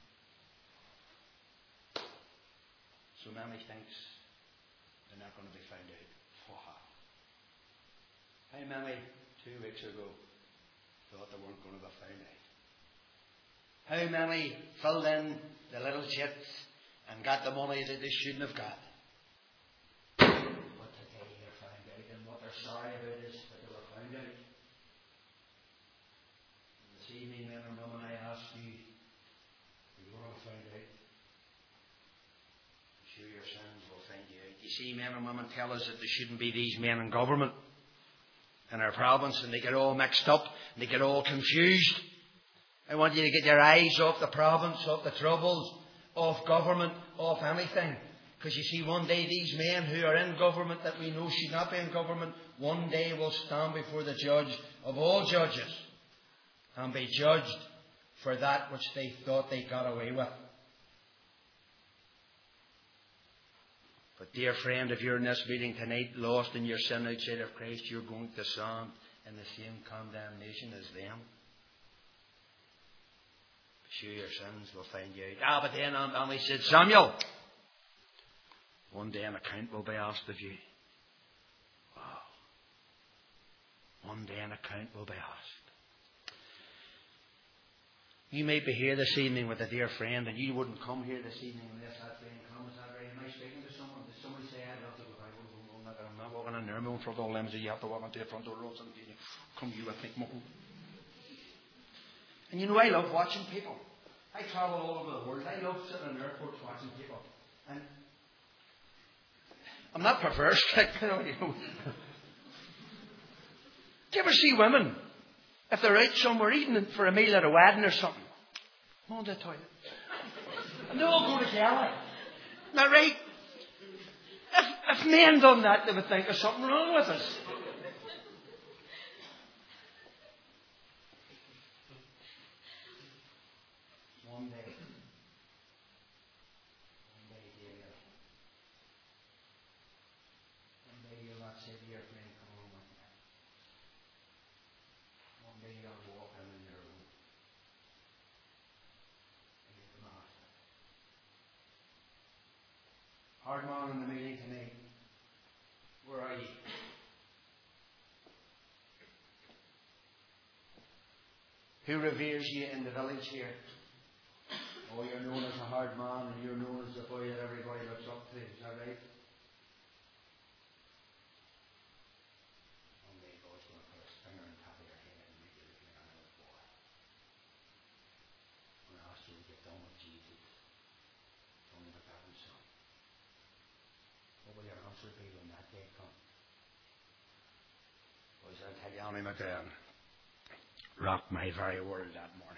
So many thinks they're not going to be found out. Wow. How many two weeks ago thought they weren't going to be found out? How many filled in the little chits and got the money that they shouldn't have got? But today they're found out, and what they're sorry about is that they were found out. And this evening, men and women, I ask you, are you going to find out? I'm sure your sins will find you out. You see, men and women tell us that there shouldn't be these men in government in our province, and they get all mixed up, and they get all confused. I want you to get your eyes off the province, off the troubles, off government, off anything. Because you see, one day these men who are in government that we know should not be in government, one day will stand before the judge of all judges and be judged for that which they thought they got away with. But dear friend, if you're in this meeting tonight, lost in your sin outside of Christ, you're going to stand in the same condemnation as them. Sure your sins will find you out. Ah, but then and he said, Samuel, one day an account will be asked of you. Wow. One day an account will be asked. You may be here this evening with a dear friend, and you wouldn't come here this evening unless that friend comes. Is that right? Am I speaking to someone? Did somebody say, I'd love to go back? I'm not, I'm not walking in there. I'm in front of all them. So you have to walk into the front door. Or something. Come you, I think, muckle. And you know, I love watching people. I travel all over the world. I love sitting in airports watching people. And I'm not perverse, like, you know. You know. Do you ever see women, if they're out somewhere eating for a meal at a wedding or something, go to the toilet? And they all go together. Isn't that right? If, if men done that, they would think there's something wrong with us. One day, one day, dear, one day you'll not say to your friend, come home with me. One day you'll walk in in your room. And you come after. Hard man in the meeting tonight. Where are you? Who reveres you in the village here? Oh, you're known as a hard man, and you're known as the boy that everybody looks up to. Is that right? One day God's going to put his finger on top of your head and make you look like another boy. When I ask you to get done with Jesus, tell me about that and son. What will your answer be when that day comes? Was I tell you, Annie McGann rocked my very world that morning.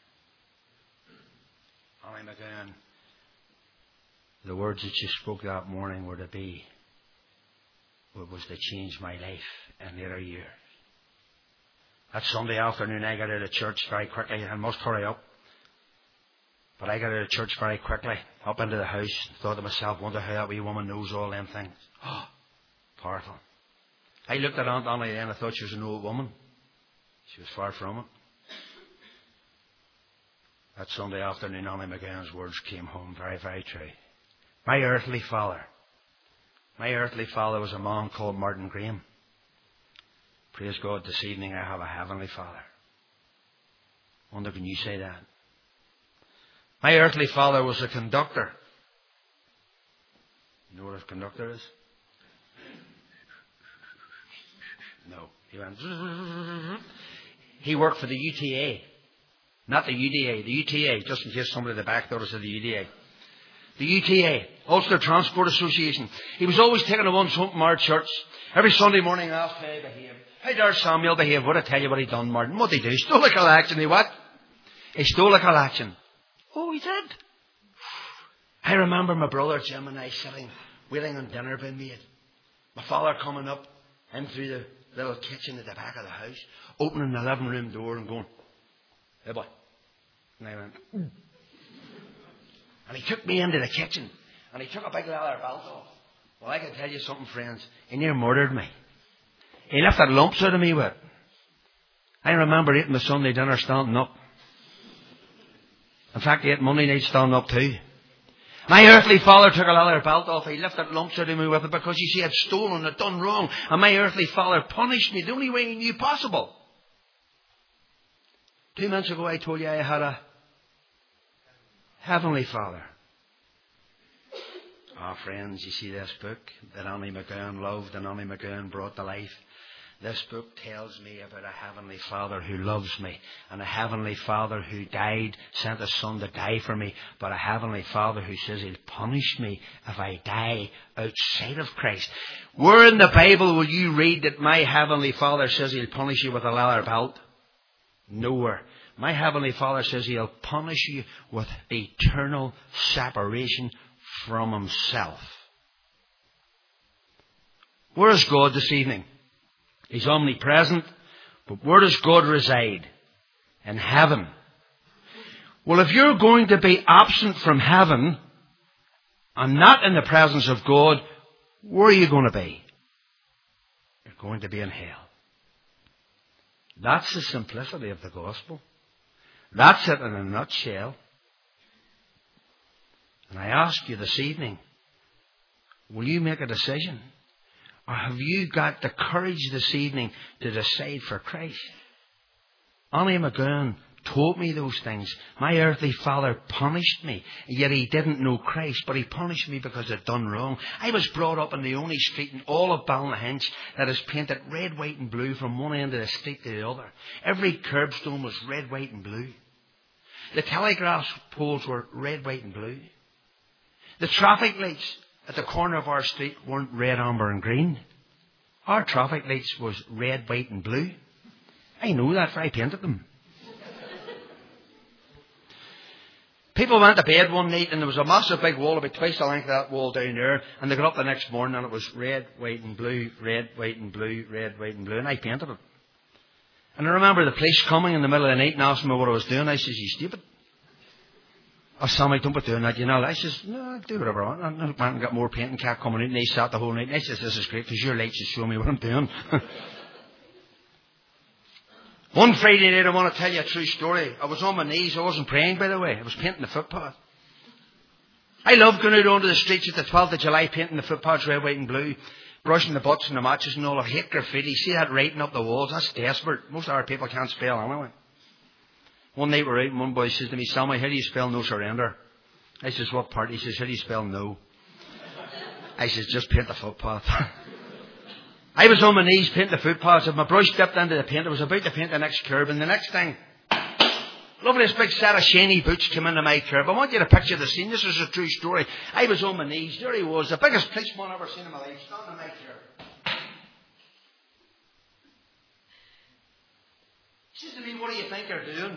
Annie McGann, the words that you spoke that morning were to be, was to change my life in later years. That Sunday afternoon I got out of church very quickly. I must hurry up. But I got out of church very quickly, up into the house, thought to myself, wonder how that wee woman knows all them things. Oh, powerful. I looked at Aunt Annie then, I thought she was an old woman. She was far from it. That Sunday afternoon, Annie McGann's words came home very, very true. My earthly father, my earthly father was a man called Martin Graham. Praise God, this evening I have a Heavenly Father. I wonder, can you say that? My earthly father was a conductor. You know what a conductor is? No. He went. He worked for the U T A. Not the U D A, the U T A, just in case somebody at the back thought it was the U D A. The U T A, Ulster Transport Association. He was always taking the ones home from our church. Every Sunday morning I asked how he behaved. How did Samuel behave? What I tell you what he done, Martin? What did he do? Stole a collection. He what? He stole a collection. Oh, he did. I remember my brother Jim and I sitting, waiting on dinner being made. My father coming up in through the little kitchen at the back of the house, opening the living room door and going, "Hey boy." And I went, "Ooh." And he took me into the kitchen and he took a big leather belt off. Well, I can tell you something, friends. He near murdered me. He lifted lumps out of me with it. I remember eating the Sunday dinner standing up. In fact, he ate Monday night standing up too. My earthly father took a leather belt off. He lifted lumps out of me with it because, you see, I'd stolen, I'd done wrong. And my earthly father punished me the only way he knew possible. Two months ago I told you I had a Heavenly Father. Ah, oh, friends, you see this book that Annie McGowan loved and Annie McGowan brought to life. This book tells me about a Heavenly Father who loves me, and a Heavenly Father who died, sent His Son to die for me, but a Heavenly Father who says He'll punish me if I die outside of Christ. Where in the Bible will you read that my Heavenly Father says He'll punish you with a leather belt? Nowhere. My Heavenly Father says He'll punish you with eternal separation from Himself. Where is God this evening? He's omnipresent, but where does God reside? In heaven. Well, if you're going to be absent from heaven and not in the presence of God, where are you going to be? You're going to be in hell. That's the simplicity of the gospel. That's it in a nutshell. And I ask you this evening, will you make a decision? Or have you got the courage this evening to decide for Christ? Annie McGowan told me those things. My earthly father punished me, yet he didn't know Christ, but he punished me because I'd done wrong. I was brought up in the only street in all of Ballynahinch that is painted red, white and blue from one end of the street to the other. Every curbstone was red, white and blue. The telegraph poles were red, white and blue. The traffic lights at the corner of our street weren't red, amber and green. Our traffic lights was red, white and blue. I know that, for I painted them. People went to bed one night and there was a massive big wall about twice the length of that wall down there, and they got up the next morning and it was red, white and blue, red, white and blue, red, white and blue, and I painted it. And I remember the police coming in the middle of the night and asking me what I was doing. I says, "You stupid." "Oh, Sammy, don't be doing that, you know." I says, "No, do whatever I want." I went and got more painting, kept coming out, and they sat the whole night. And I says, "This is great because your lights just show me what I'm doing." One Friday night, I want to tell you a true story. I was on my knees. I wasn't praying, by the way. I was painting the footpath. I love going out onto the streets at the twelfth of July, painting the footpaths red, white and blue, brushing the butts and the matches and all. I hate graffiti. See that writing up the walls? That's desperate. Most of our people can't spell anyway. One night we're out and one boy says to me, "Sammy, how do you spell no surrender?" I says, "What part?" He says, "How do you spell no?" I says, "Just paint the footpath." I was on my knees painting the footpaths, and my brush dipped into the paint. I was about to paint the next curb, and the next thing, lovely this big set of shiny boots came into my curb. I want you to picture the scene. This is a true story. I was on my knees. There he was, the biggest policeman I've ever seen in my life, standing in my curb. He says to me, "What do you think you're doing?"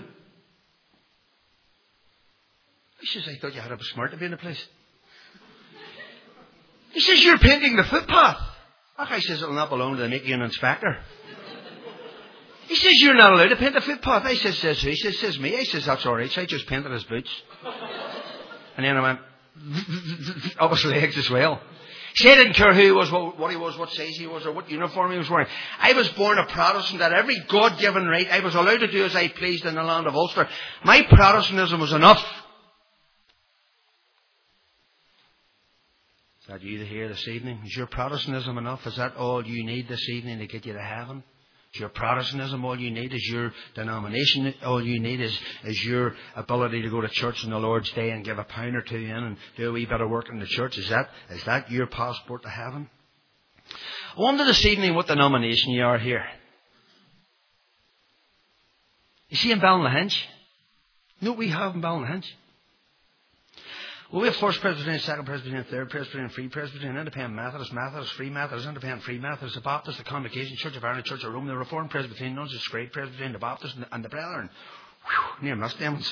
He says, "I thought you had a smart to be in the place." He says, "You're painting the footpath." I says, "It'll not belong to the making inspector." He says, "You're not allowed to paint the footpath." I says, "Says who?" He says, "Says me." I says, "That's all right." So I just painted his boots. And then I went up his legs as well. See, I didn't care who he was, what he was, what size he was, or what uniform he was wearing. I was born a Protestant. At every God-given right, I was allowed to do as I pleased in the land of Ulster. My Protestantism was enough. Is that you here this evening? Is your Protestantism enough? Is that all you need this evening to get you to heaven? Is your Protestantism all you need? Is your denomination all you need? Is, is your ability to go to church on the Lord's Day and give a pound or two in and do a wee bit of work in the church? Is that, is that your passport to heaven? I wonder this evening what denomination you are here. You see in Ballynahinch? You know what we have in Ballynahinch? Well, we have First Presbyterian, Second Presbyterian, Third Presbyterian, Free Presbyterian, Independent Methodist, Methodist, Free Methodist, Independent Free Methodist, the Baptist, the Congregation, Church of Ireland, Church of Rome, the Reformed Presbyterian, Nuns, the Great Presbyterian, the Baptist, and the Brethren. Whew, near missed them.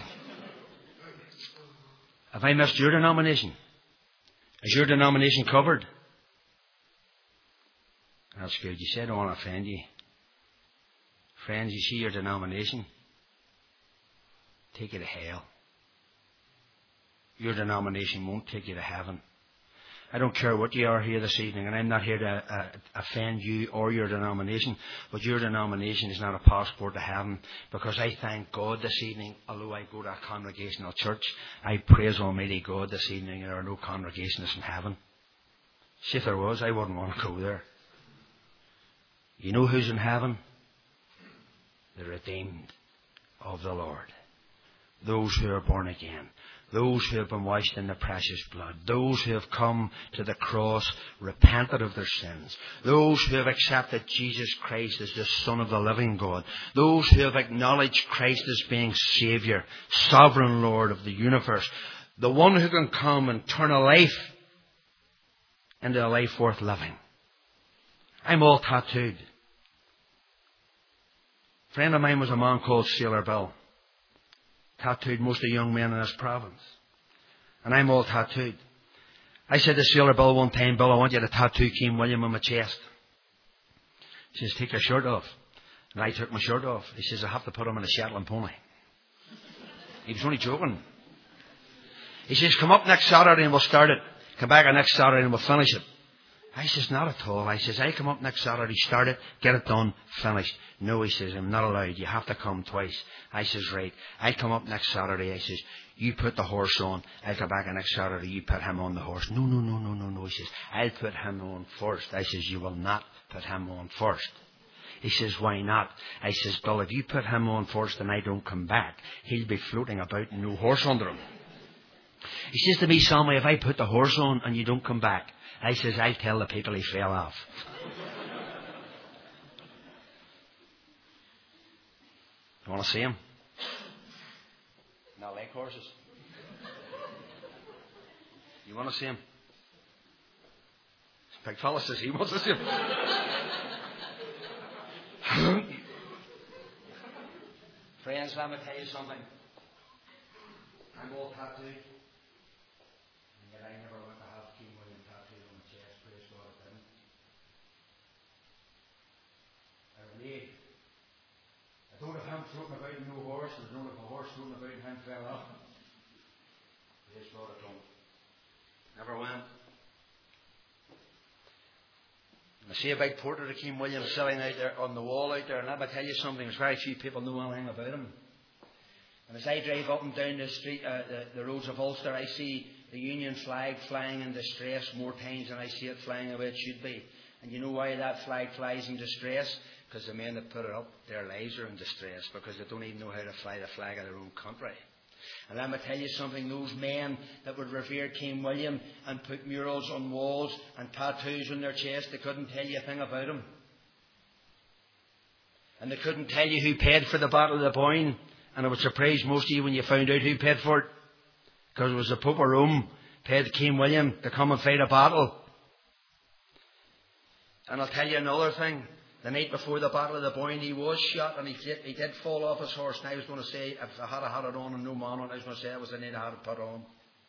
Have I missed your denomination? Is your denomination covered? That's good. You said I don't want to offend you. Friends, you see your denomination? Take you to hell. Your denomination won't take you to heaven. I don't care what you are here this evening, and I'm not here to uh, offend you or your denomination, but your denomination is not a passport to heaven, because I thank God this evening, although I go to a congregational church, I praise Almighty God this evening there are no congregationists in heaven. See, if there was, I wouldn't want to go there. You know who's in heaven? The redeemed of the Lord. Those who are born again. Those who have been washed in the precious blood. Those who have come to the cross, repented of their sins. Those who have accepted Jesus Christ as the Son of the living God. Those who have acknowledged Christ as being Saviour, Sovereign Lord of the universe. The one who can come and turn a life into a life worth living. I'm all tattooed. A friend of mine was a man called Sailor Bill. Tattooed most of the young men in this province. And I'm all tattooed. I said to Sailor Bill one time, Bill, I want you to tattoo Keane William on my chest. He says, take your shirt off. And I took my shirt off. He says, I have to put him on a Shetland pony. He was only joking. He says, come up next Saturday and we'll start it. Come back on next Saturday and we'll finish it. I says, not at all. I says, I come up next Saturday, start it, get it done, finished. No, he says, I'm not allowed. You have to come twice. I says, right. I come up next Saturday. I says, you put the horse on. I'll come back on next Saturday. You put him on the horse. No, no, no, no, no, no. He says, I'll put him on first. I says, you will not put him on first. He says, why not? I says, Bill, if you put him on first and I don't come back, he'll be floating about and no horse under him. He says to me, Sammy, if I put the horse on and you don't come back, I says, I'll tell the people he fell off. You want to see him? Not like horses. You want to see him? Big fella says he wants to see him. Friends, let me tell you something. I'm all tattooed. And yet I never went to have Keane William tattooed on my chest. Praise God, I didn't. I relate. I don't have him floating about in no horse. I don't have a horse floating about and him fell off. Praise God, I don't. Never went. I see a big portrait of Keane Williams sitting out there on the wall out there, and let me tell you something, there's very few people know anything about him. And as I drive up and down the street, uh, the, the roads of Ulster, I see the Union flag flying in distress more times than I see it flying the way it should be. And you know why that flag flies in distress? Because the men that put it up, their lives are in distress, because they don't even know how to fly the flag of their own country. And let me tell you something, those men that would revere Keane William and put murals on walls and tattoos on their chest, they couldn't tell you a thing about him. And they couldn't tell you who paid for the Battle of the Boyne. And it would surprise most of you when you found out who paid for it. Because it was the Pope of Rome paid Keane William to come and fight a battle. And I'll tell you another thing. The night before the Battle of the Boyne, he was shot and he did, he did fall off his horse. And I was going to say, if I had had it on and no man on it, I was going to say it was the night I had it put on.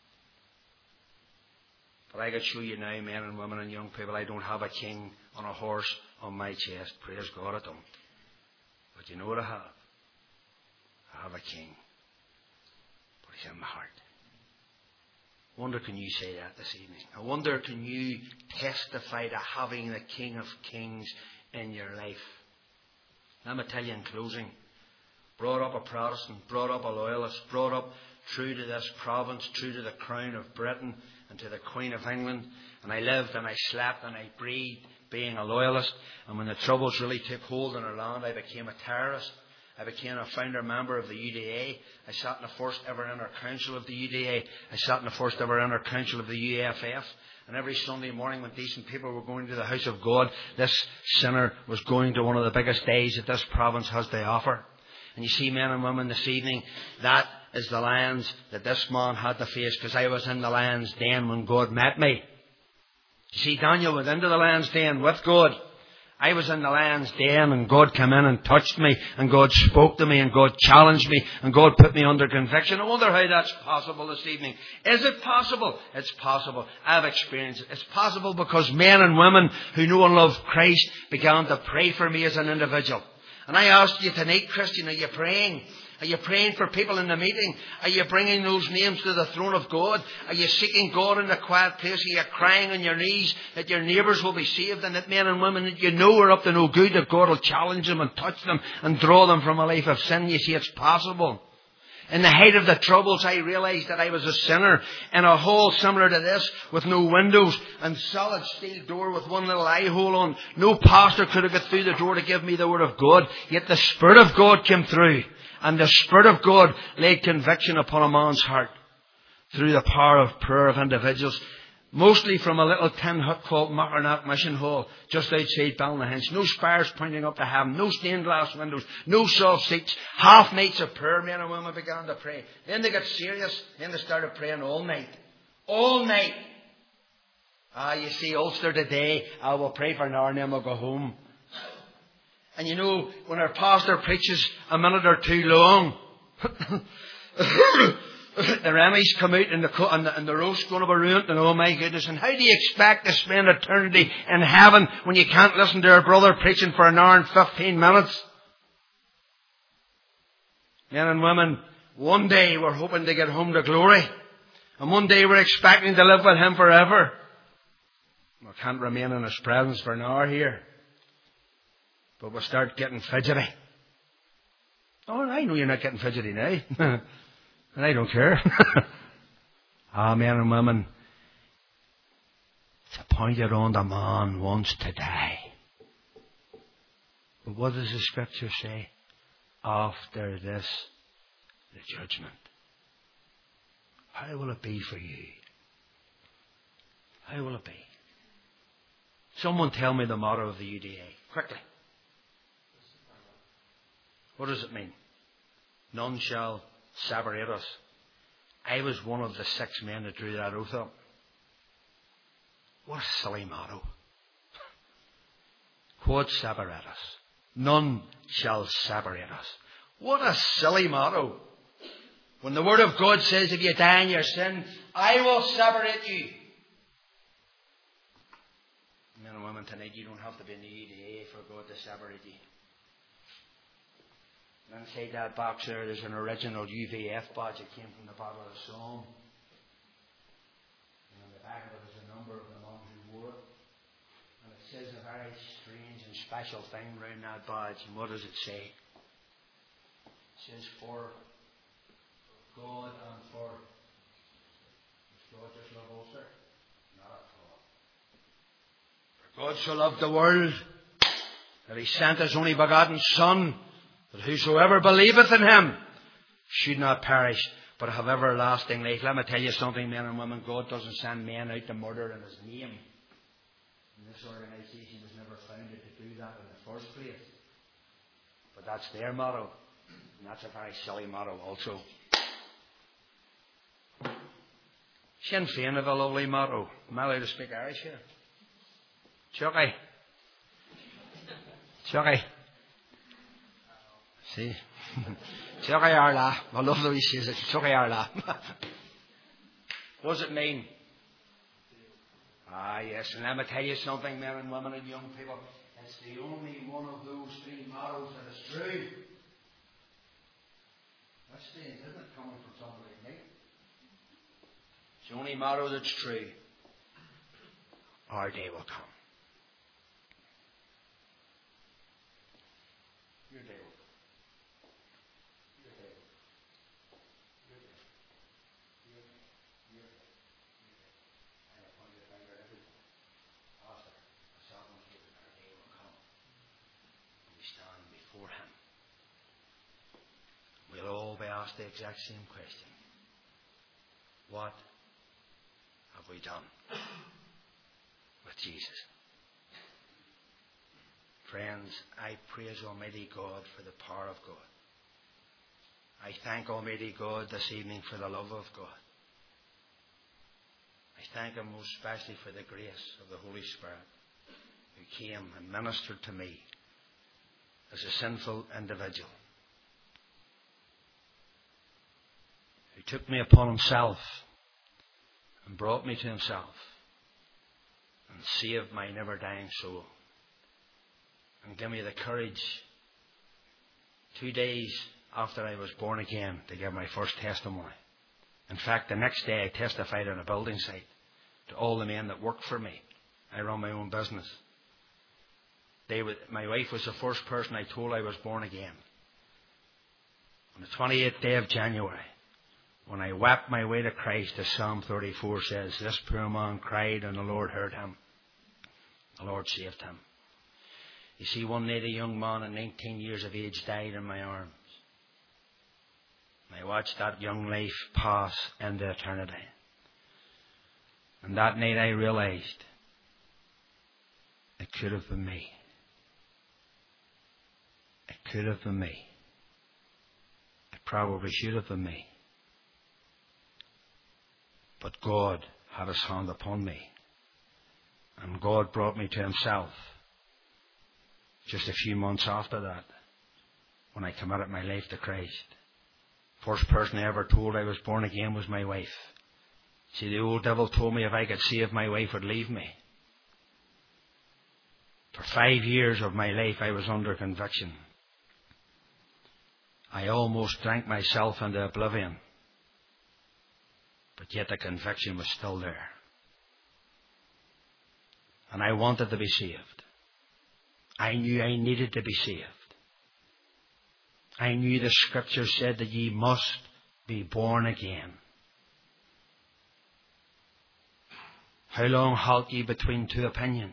But I could show you now, men and women and young people, I don't have a king on a horse on my chest. Praise God, I don't. But you know what I have? I have a king. But he's in my heart. I wonder, can you say that this evening? I wonder, can you testify to having the King of Kings in your life? Let me tell you in closing, brought up a Protestant, brought up a loyalist, brought up true to this province, true to the crown of Britain and to the Queen of England, and I lived and I slept and I breathed being a loyalist. And when the troubles really took hold in our land, I became a terrorist. I became a founder member of the U D A. I sat in the first ever inner council of the U D A. I sat in the first ever inner council of the U F F. And every Sunday morning when decent people were going to the house of God, this sinner was going to one of the biggest days that this province has to offer. And you see, men and women, this evening, that is the lions that this man had to face, because I was in the lion's den when God met me. You see, Daniel went into the lion's den with God. I was in the lion's den and God came in and touched me and God spoke to me and God challenged me and God put me under conviction. I wonder how that's possible this evening. Is it possible? It's possible. I've experienced it. It's possible because men and women who know and love Christ began to pray for me as an individual. And I ask you tonight, Christian, are you praying? Are you praying for people in the meeting? Are you bringing those names to the throne of God? Are you seeking God in a quiet place? Are you crying on your knees that your neighbours will be saved and that men and women that you know are up to no good, that God will challenge them and touch them and draw them from a life of sin? You see, it's possible. In the height of the troubles, I realised that I was a sinner in a hall similar to this, with no windows and solid steel door with one little eye hole on. No pastor could have got through the door to give me the word of God. Yet the Spirit of God came through. And the Spirit of God laid conviction upon a man's heart through the power of prayer of individuals, mostly from a little tin hut called Mackernock Mission Hall, just outside Ballynahinch. No spires pointing up to heaven, no stained glass windows, no soft seats, half nights of prayer. Men and women began to pray. Then they got serious, then they started praying all night. All night. Ah, you see, Ulster today, I will pray for an hour and then we'll go home. And you know, when our pastor preaches a minute or two long, the Remy's come out and the, and the, and the roast's going to be ruined, and oh my goodness, and how do you expect to spend eternity in heaven when you can't listen to our brother preaching for an hour and fifteen minutes? Men and women, one day we're hoping to get home to glory, and one day we're expecting to live with Him forever. We can't remain in His presence for an hour here. But we'll start getting fidgety. Oh, I know you're not getting fidgety now. And I don't care. Ah, men and women, it's appointed unto man once to die. But what does the Scripture say? After this, the judgment. How will it be for you? How will it be? Someone tell me the motto of the U D A. Quickly. What does it mean? None shall separate us. I was one of the six men that drew that oath up. What a silly motto. Quod separate us. None shall separate us. What a silly motto. When the Word of God says if you die in your sin, I will separate you. Men and women, tonight you don't have to be in the U D A for God to separate you. And inside that box there, there's an original U V F badge that came from the Battle of the Somme. And on the back of it is a number of the monks who wore it. And it says a very strange and special thing around that badge. And what does it say? It says, for God and for... Does God just love Ulster? Not at all. For God so loved the world that He sent His only begotten Son, that whosoever believeth in Him should not perish, but have everlasting life. Let me tell you something, men and women. God doesn't send men out to murder in His name. And this organisation was never founded to do that in the first place. But that's their motto. And that's a very silly motto also. Sinn Féin have a lovely motto. Am I allowed to speak Irish here? Chucky. Chucky. See? Chucky Arla. I love the way he says it. Chucky Arla. What does it mean? Ah, yes. And let me tell you something, men and women and young people. It's the only one of those three mottos that is true. That's strange, isn't it, coming from somebody like me? It's the only motto that's true. Our day will come. Your day will come. Your day will come. Your day. Your day. Your day. Your day. And upon your finger everything. Pastor, I saw him before Him, we'll all be asked the exact same question. What have we done with Jesus? Friends, I praise Almighty God for the power of God. I thank Almighty God this evening for the love of God. I thank Him most especially for the grace of the Holy Spirit who came and ministered to me as a sinful individual, who took me upon Himself and brought me to Himself and saved my never-dying soul and gave me the courage two days after I was born again to give my first testimony. In fact, the next day I testified on a building site to all the men that worked for me. I run my own business. They were, my wife was the first person I told I was born again. On the twenty-eighth day of January, when I wept my way to Christ, as Psalm thirty-four says, this poor man cried and the Lord heard him. The Lord saved him. You see, one night a young man at nineteen years of age died in my arms. I watched that young life pass into eternity. And that night I realized it could have been me. It could have been me. It probably should have been me. But God had His hand upon me. And God brought me to Himself just a few months after that, when I committed my life to Christ. First person I ever told I was born again was my wife. See, the old devil told me if I could save, my wife would leave me. For five years of my life I was under conviction. I almost drank myself into oblivion. But yet the conviction was still there. And I wanted to be saved. I knew I needed to be saved. I knew the Scripture said that ye must be born again. How long halt ye between two opinions?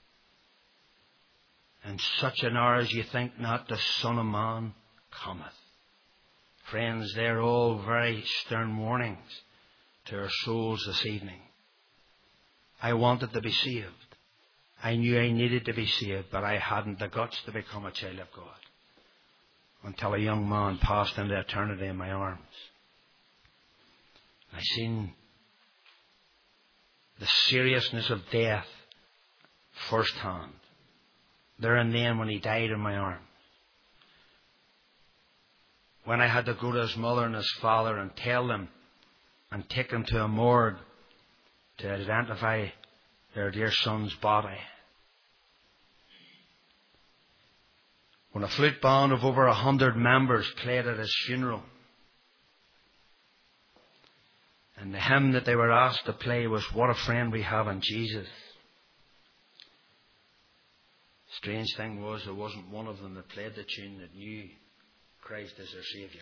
In such an hour as ye think not, the Son of Man cometh. Friends, they're all very stern warnings to our souls this evening. I wanted to be saved. I knew I needed to be saved, but I hadn't the guts to become a child of God. Until a young man passed into eternity in my arms. I seen the seriousness of death firsthand. There and then when he died in my arms. When I had to go to his mother and his father and tell them and take them to a morgue to identify their dear son's body. When a flute band of over a hundred members played at his funeral. And the hymn that they were asked to play was What a Friend We Have in Jesus. Strange thing was, there wasn't one of them that played the tune that knew Christ as their Saviour.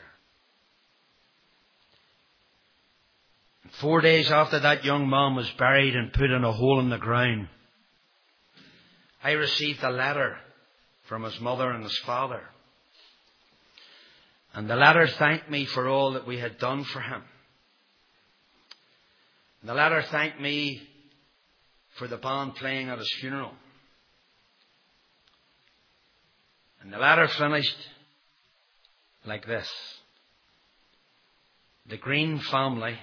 And four days after that young man was buried and put in a hole in the ground, I received a letter from his mother and his father. And the letter thanked me for all that we had done for him. And the letter thanked me for the band playing at his funeral. And the letter finished like this. The Green family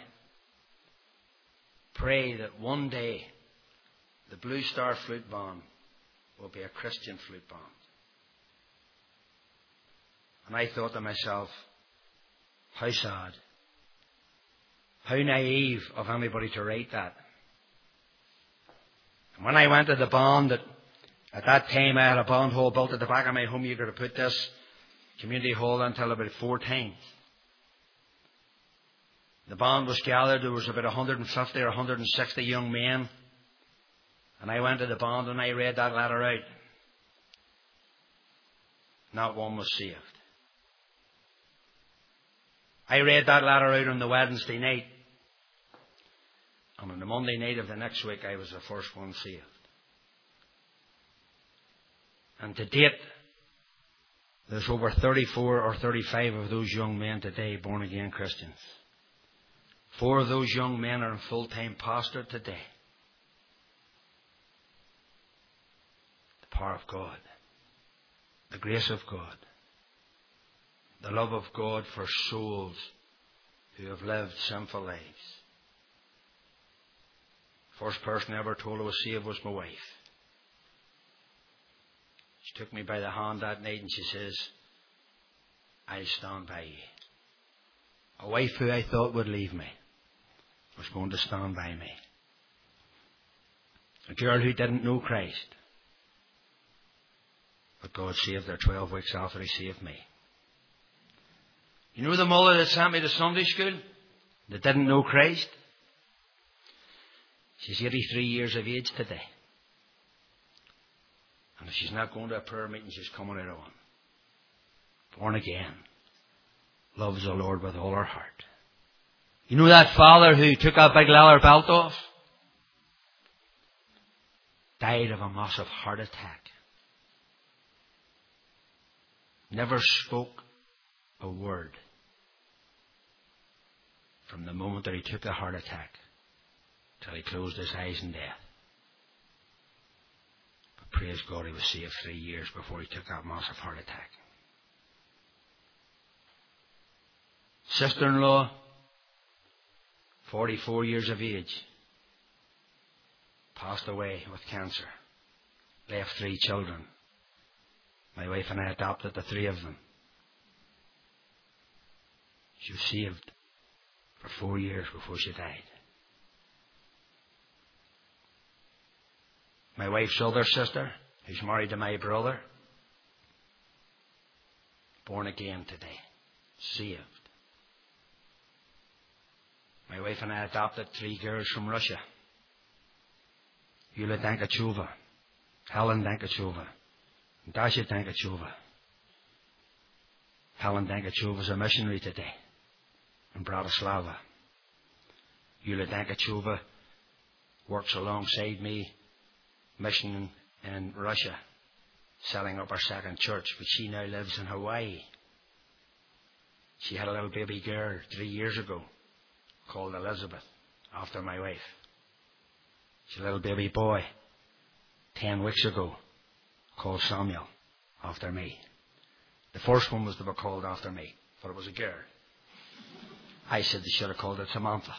pray that one day the Blue Star Flute Band will be a Christian flute band. And I thought to myself, how sad, how naive of anybody to write that. And when I went to the band, that at that time I had a band hall built at the back of my home. You could have put this community hall until about four times. The band was gathered. There was about one hundred fifty or one hundred sixty young men. And I went to the band and I read that letter out. Not one was saved. I read that letter out on the Wednesday night. And on the Monday night of the next week, I was the first one saved. And to date, There's over thirty-four or thirty-five of those young men today born again Christians. Four of those young men are in full-time pastorate today. The power of God, the grace of God, the love of God for souls who have lived sinful lives. First person I ever told I was saved was my wife. She took me by the hand that night and she says, I'll stand by you. A wife who I thought would leave me was going to stand by me. A girl who didn't know Christ, but God saved her twelve weeks after He saved me. You know the mother that sent me to Sunday school that didn't know Christ? She's eighty-three years of age today. And if she's not going to a prayer meeting, she's coming out of one. Born again. Loves the Lord with all her heart. You know that father who took that big leather belt off? Died of a massive heart attack. Never spoke a word from the moment that he took the heart attack till he closed his eyes in death. But praise God, he was saved three years before he took that massive heart attack. Sister-in-law, forty-four years of age, passed away with cancer. Left three children. My wife and I adopted the three of them. She was saved for four years before she died. My wife's older sister, who's married to my brother, born again today, saved. My wife and I adopted three girls from Russia. Yulia Dankachova, Helen Dankachova, and Dasha Dankachova. Helen Dankachova is a missionary today in Bratislava. Yulia Dankachova works alongside me, missioning in Russia, setting up our second church, but she now lives in Hawaii. She had a little baby girl three years ago called Elizabeth, after my wife. She had a little baby boy ten weeks ago called Samuel, after me. The first one was to be called after me, but it was a girl. I said they should have called it Samantha.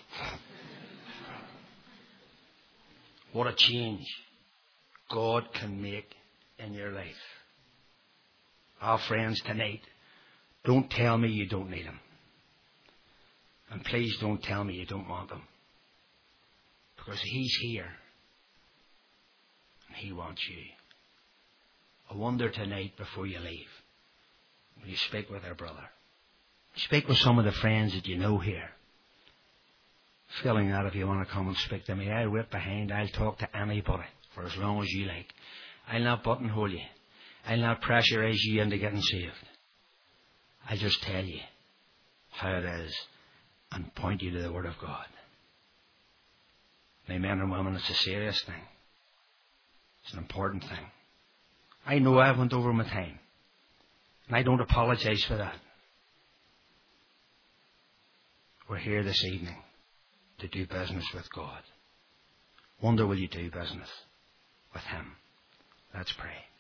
What a change God can make in your life. Our friends tonight, don't tell me you don't need Him. And please don't tell me you don't want Him. Because He's here. And He wants you. I wonder tonight before you leave, will you speak with our brother? Speak with some of the friends that you know here. Feeling that if you want to come and speak to me, I'll whip behind, I'll talk to anybody for as long as you like. I'll not buttonhole you. I'll not pressurize you into getting saved. I'll just tell you how it is and point you to the Word of God. My men and women, it's a serious thing. It's an important thing. I know I went over my time, and I don't apologize for that. We're here this evening to do business with God. Wonder will you do business with Him? Let's pray.